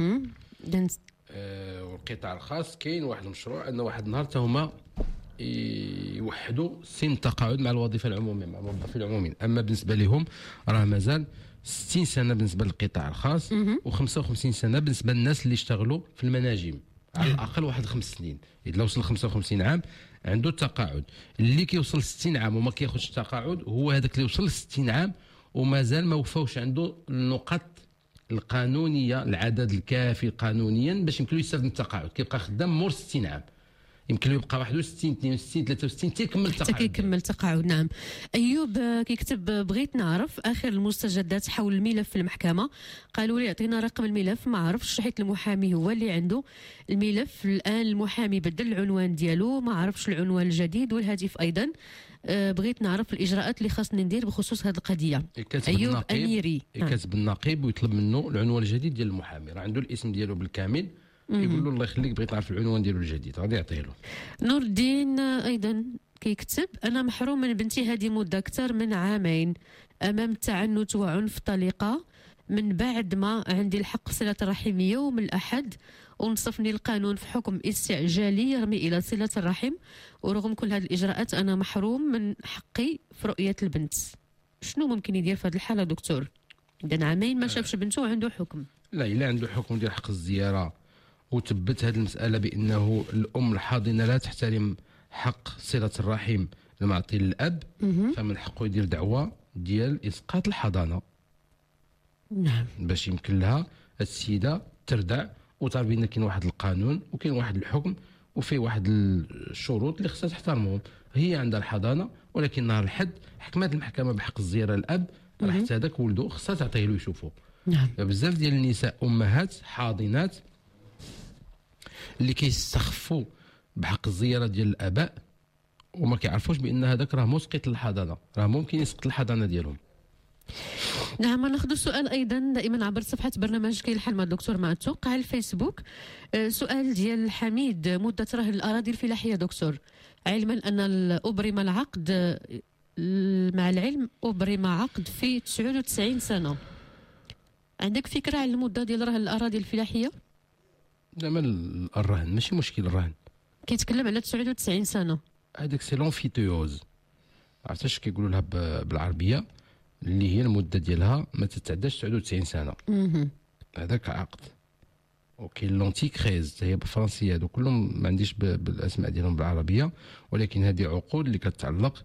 والقطاع الخاص كاين واحد المشروع ان واحد النهار حتى هما يوحدوا سن التقاعد مع الوظيفه العموميه مع الموظفين العموميين. اما بالنسبه لهم راه مازال 60 سنه بالنسبه للقطاع الخاص و55 سنه بالنسبه للناس اللي اشتغلوا في المناجم على الاقل واحد 5 سنين. اذا لو وصل 55 عام عنده التقاعد. اللي كيوصل 60 عام وما كياخذش التقاعد هو هذاك اللي وصل 60 عام ومازال ما وفاوش عنده النقط القانونيه العدد الكافي قانونيا باش يمكن له يستافد من التقاعد. كيبقى خدام مور 60 عام يمكن له يبقى 61 62 63 تيكمل التقاعد. كيكمل التقاعد. نعم. ايوب كيكتب بغيت نعرف اخر المستجدات حول الملف في المحكمه. قالوا لي عطينا رقم الملف ما عرفتش حيت المحامي هو اللي عنده الملف. الان المحامي بدل العنوان ديالو ما عرفش العنوان الجديد والهاتف ايضا. بغيت نعرف الاجراءات اللي خاصني ندير بخصوص هذه القضيه. ايوب اميري يكتب النقيب ويطلب منه العنوان الجديد ديال المحامي. راه عنده الاسم ديالو بالكامل. يقول له الله يخليك بغيت نعرف العنوان ديالو الجديد غادي يعطيه له. نور الدين ايضا كيكتب انا محروم من بنتي هذه مده اكثر من عامين امام تعنت وعنف طليقه من بعد ما عندي الحق صله الرحم يوم الاحد ونصفني القانون في حكم استعجالي يرمي الى صله الرحم ورغم كل هذه الاجراءات انا محروم من حقي في رؤيه البنت. شنو ممكن يدير في هذه الحاله دكتور؟ اذا عامين ما شافش بنته وعنده حكم. لا الا عنده حكم ديال حق الزياره وثبت هذه المساله بانه الام الحاضنه لا تحترم حق صله الرحم المعطي للاب فمن حقه يدير دعوه ديال اسقاط الحضانه. نعم. باش يمكن لها السيده تردع وتعرف بان كاين واحد القانون وكاين واحد الحكم وفيه واحد الشروط اللي خصها تحترمهم. هي عندها الحضانه ولكن نهار الحد حكمت المحكمه بحق الزياره للاب راه حتى هذاك ولده خصها تعطيه له يشوفه. نعم. بزاف ديال النساء امهات حاضنات اللي كيستخفوا بحق الزياره ديال الاباء وما كيعرفوش بان هذاك راه مسقط للحضانه راه ممكن يسقط الحضانه ديالهم. نعم. ناخذ السؤال ايضا دائما عبر صفحه برنامج كاين الحل مع الدكتور معتوق على الفيسبوك. سؤال ديال حميد مده رهن الاراضي الفلاحيه دكتور علما ان ابرم العقد مع العلم ابرم عقد في 99 سنه. عندك فكره على المده ديال رهن الاراضي الفلاحيه؟ زعما الرهن ماشي مشكل. الرهن كيتكلم على 99 سنه. هذاك سي لونفيتيوز عرفتش كيقولوا لها بالعربيه اللي هي المده ديالها ما تتعداش 99 سنه. هذاك عقد. وكاين لونتيكريز هي بالفرنسيه هذو كلهم ما عنديش بالاسماء ديالهم بالعربيه ولكن هذه عقود اللي كتعلق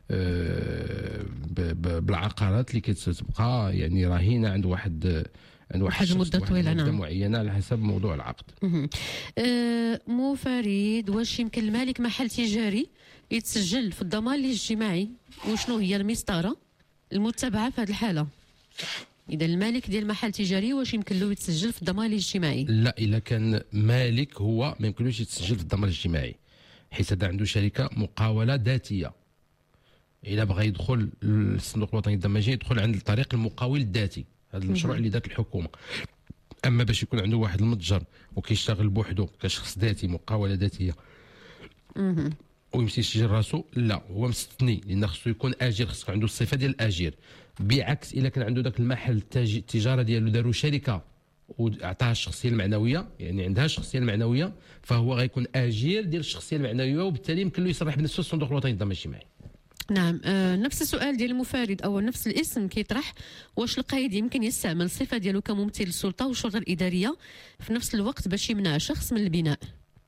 بالعقارات اللي كتبقى يعني رهينه عند واحد مده طويله. مده معينه على حسب موضوع العقد. مو فريد واش يمكن المالك محل تجاري يتسجل في الضمان الاجتماعي وشنو هي المسطره المتبعه في هذه الحاله؟ اذا المالك ديال محل تجاري واش يمكن له يتسجل في الضمان الاجتماعي؟ لا الا كان مالك هو ما يمكنلوش يتسجل في الضمان الاجتماعي حيت هذا عنده شركه مقاوله ذاتيه. الا بغى يدخل الصندوق الوطني الدمجي يدخل عند طريق المقاول الذاتي. هذا المشروع اللي دارت الحكومه. اما باش يكون عنده واحد المتجر وكيشتغل بوحده كشخص ذاتي مقاوله ذاتيه ويمشي يسجل راسو لا هو مستثني لان خصو يكون اجير. خصو عنده الصفه ديال الاجير بعكس الا كان عنده ذاك المحل التجاره ديالو داروا شركه وعطاها الشخصيه المعنويه يعني عندها الشخصيه المعنويه فهو غيكون اجير ديال الشخصيه المعنويه وبالتالي يمكن له يصرح بنفسه الصندوق الوطني الضمان الاجتماعي. نعم. نفس السؤال ديال المفارد او نفس الاسم كيطرح واش القايد يمكن يستعمل الصفه ديالو كممثل السلطه والشرطه الاداريه في نفس الوقت باش يمنع شخص من البناء؟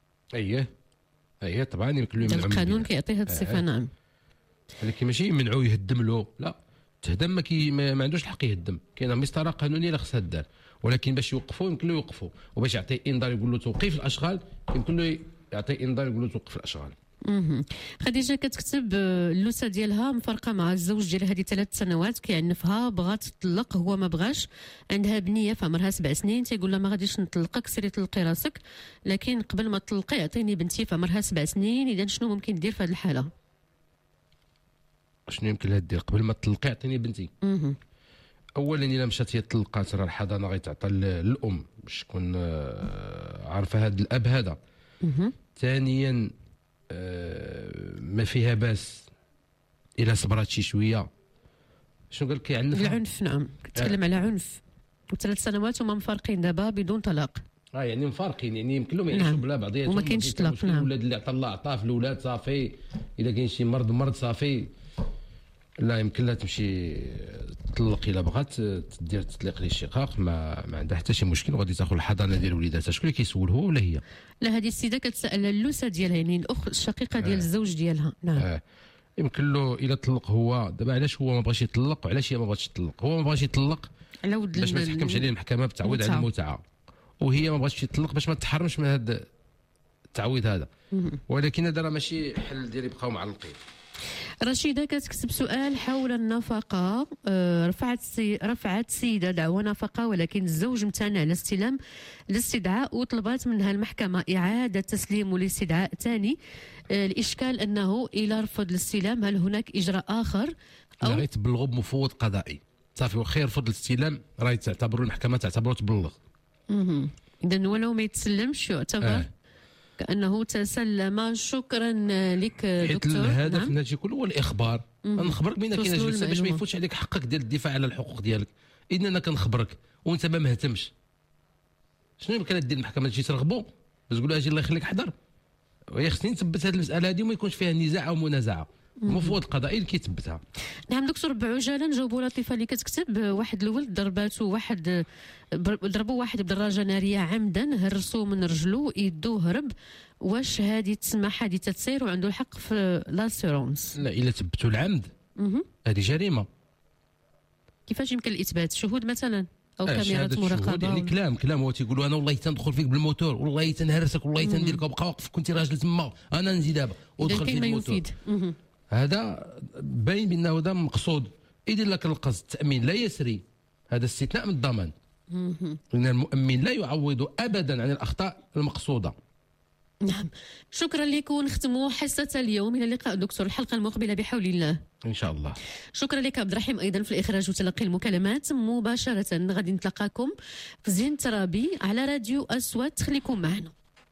اييه طبعا يمكن له يمنع. القانون كيعطي هذه الصفه. نعم. ولكن ماشي يمنعوه يهدم له لا تهدم ما عندوش الحق يهدم. كاينه مسطره قانونيه اللي خصها تدار ولكن باش يوقفوا يمكن له يوقفوا وباش يعطي انذار يقول له توقيف الاشغال يمكن له يعطي انذار يقول له توقف الاشغال. خديجه كتكتب اللوسه ديالها مفرقه مع الزوج ديالها هذه 3 سنوات كيعنفها بغات تطلق هو ما بغاش. عندها بنيه في عمرها 7 سنين تيقول لها ما غاديش نطلقك سيري طلقي راسك لكن قبل ما تطلقي عطيني بنتي في عمرها 7 سنين. اذا شنو ممكن دير في هذه الحاله؟ شنو يمكن لها دير قبل ما تطلقي عطيني بنتي؟ اولا الا مشات هي طلقات راه الحضانه غيتعطى للام باش تكون عارفه هذا الاب هذا. ثانيا ما فيها باس الا صبرات شي شويه. شنو قال لك يعنف؟ العنف، نعم كتكلم على عنف. و3 سنوات وما مفارقين دابا بدون طلاق. يعني مفارقين، يعني يمكن لهم يعيشوا بلا بعضياتهم وما كاينش طلاق. نعم. الاولاد اللي عطى الله عطاه في الاولاد صافي. الا كاين شي مرض صافي. لا يمكن لها تمشي تطلق الا بغات تدير تطليق للشقاق، ما عندها حتى شي مشكل، وغادي تاخذ الحضانه ديال وليداتها. شكون اللي كيسول، هو ولا هي؟ لا، هذه السيده كتسال اللوسه ديالها، يعني الاخت الشقيقه ديال الزوج ديالها. نعم. يمكن له الا طلق هو دابا. علاش هو ما بغاش يطلق وعلاش هي ما بغاتش تطلق؟ هو ما بغاش يطلق باش ما تحكمش عليه المحكمه بتعويض على المتعه، وهي ما بغاتش تطلق باش ما تحرمش من هذا التعويض هذا. ولكن هذا راه ماشي حل ديال يبقاو معلقين. رشيدة كتكتب سؤال حول النفقة. رفعت سيدة دعوى نفقة، ولكن الزوج امتنع على استلام الاستدعاء وطلبت منها المحكمة إعادة تسليم الاستدعاء ثاني. الإشكال أنه إلى رفض الاستلام هل هناك إجراء آخر أو غير تبلغوا بمفوض قضائي صافي، وخير رفض الاستلام راهي تعتبروا المحكمة تعتبره تبلغ. إذا ولو ما يتسلمش يعتبر كأنه تسلم. شكرا لك دكتور. الهدف من هذا كله هو الإخبار. نخبرك بين كاين جلسة باش ما يفوتش عليك حقك ديال الدفاع على الحقوق ديالك. إذا أنا كنخبرك وأنت ما مهتمش، شنو يمكن دير المحكمة؟ تجي ترغبوا باش تقول اجي الله يخليك حضر. وهي خصني نثبت هذه المسألة هذه وما يكونش فيها نزاع أو منازعة. المفوض القضائي اللي كيثبتها. نعم دكتور، بعجاله نجاوبوا لطيفه اللي كتكتب واحد الولد ضربوا واحد بدراجه ناريه عمدا، هرسوه من رجلو يدو هرب. واش هذه تسمى حادثه سير وعنده الحق في لاسيرونس؟ لا، الا ثبتوا العمد هذه جريمه. كيفاش يمكن الاثبات؟ شهود مثلا او كاميرات مراقبه؟ يعني كلام هو تيقولوا انا والله تندخل فيك بالموتور، والله تنهرسك، والله تندير لك وبقى واقف كنتي راجل تما، انا نزيد دابا ودخل في الموتور. هذا باين بانه هذا مقصود. يدير لك القصد. التامين لا يسري، هذا استثناء من الضمان. لان المؤمن لا يعوض ابدا عن الاخطاء المقصوده. نعم، شكرا لك. ونختموا حصه اليوم. الى اللقاء دكتور الحلقه المقبله بحول الله ان شاء الله. شكرا لك عبد الرحيم ايضا في الاخراج وتلقي المكالمات مباشره. غادي نتلاقاكم في زين ترابي على راديو أصوات. خليكم معنا.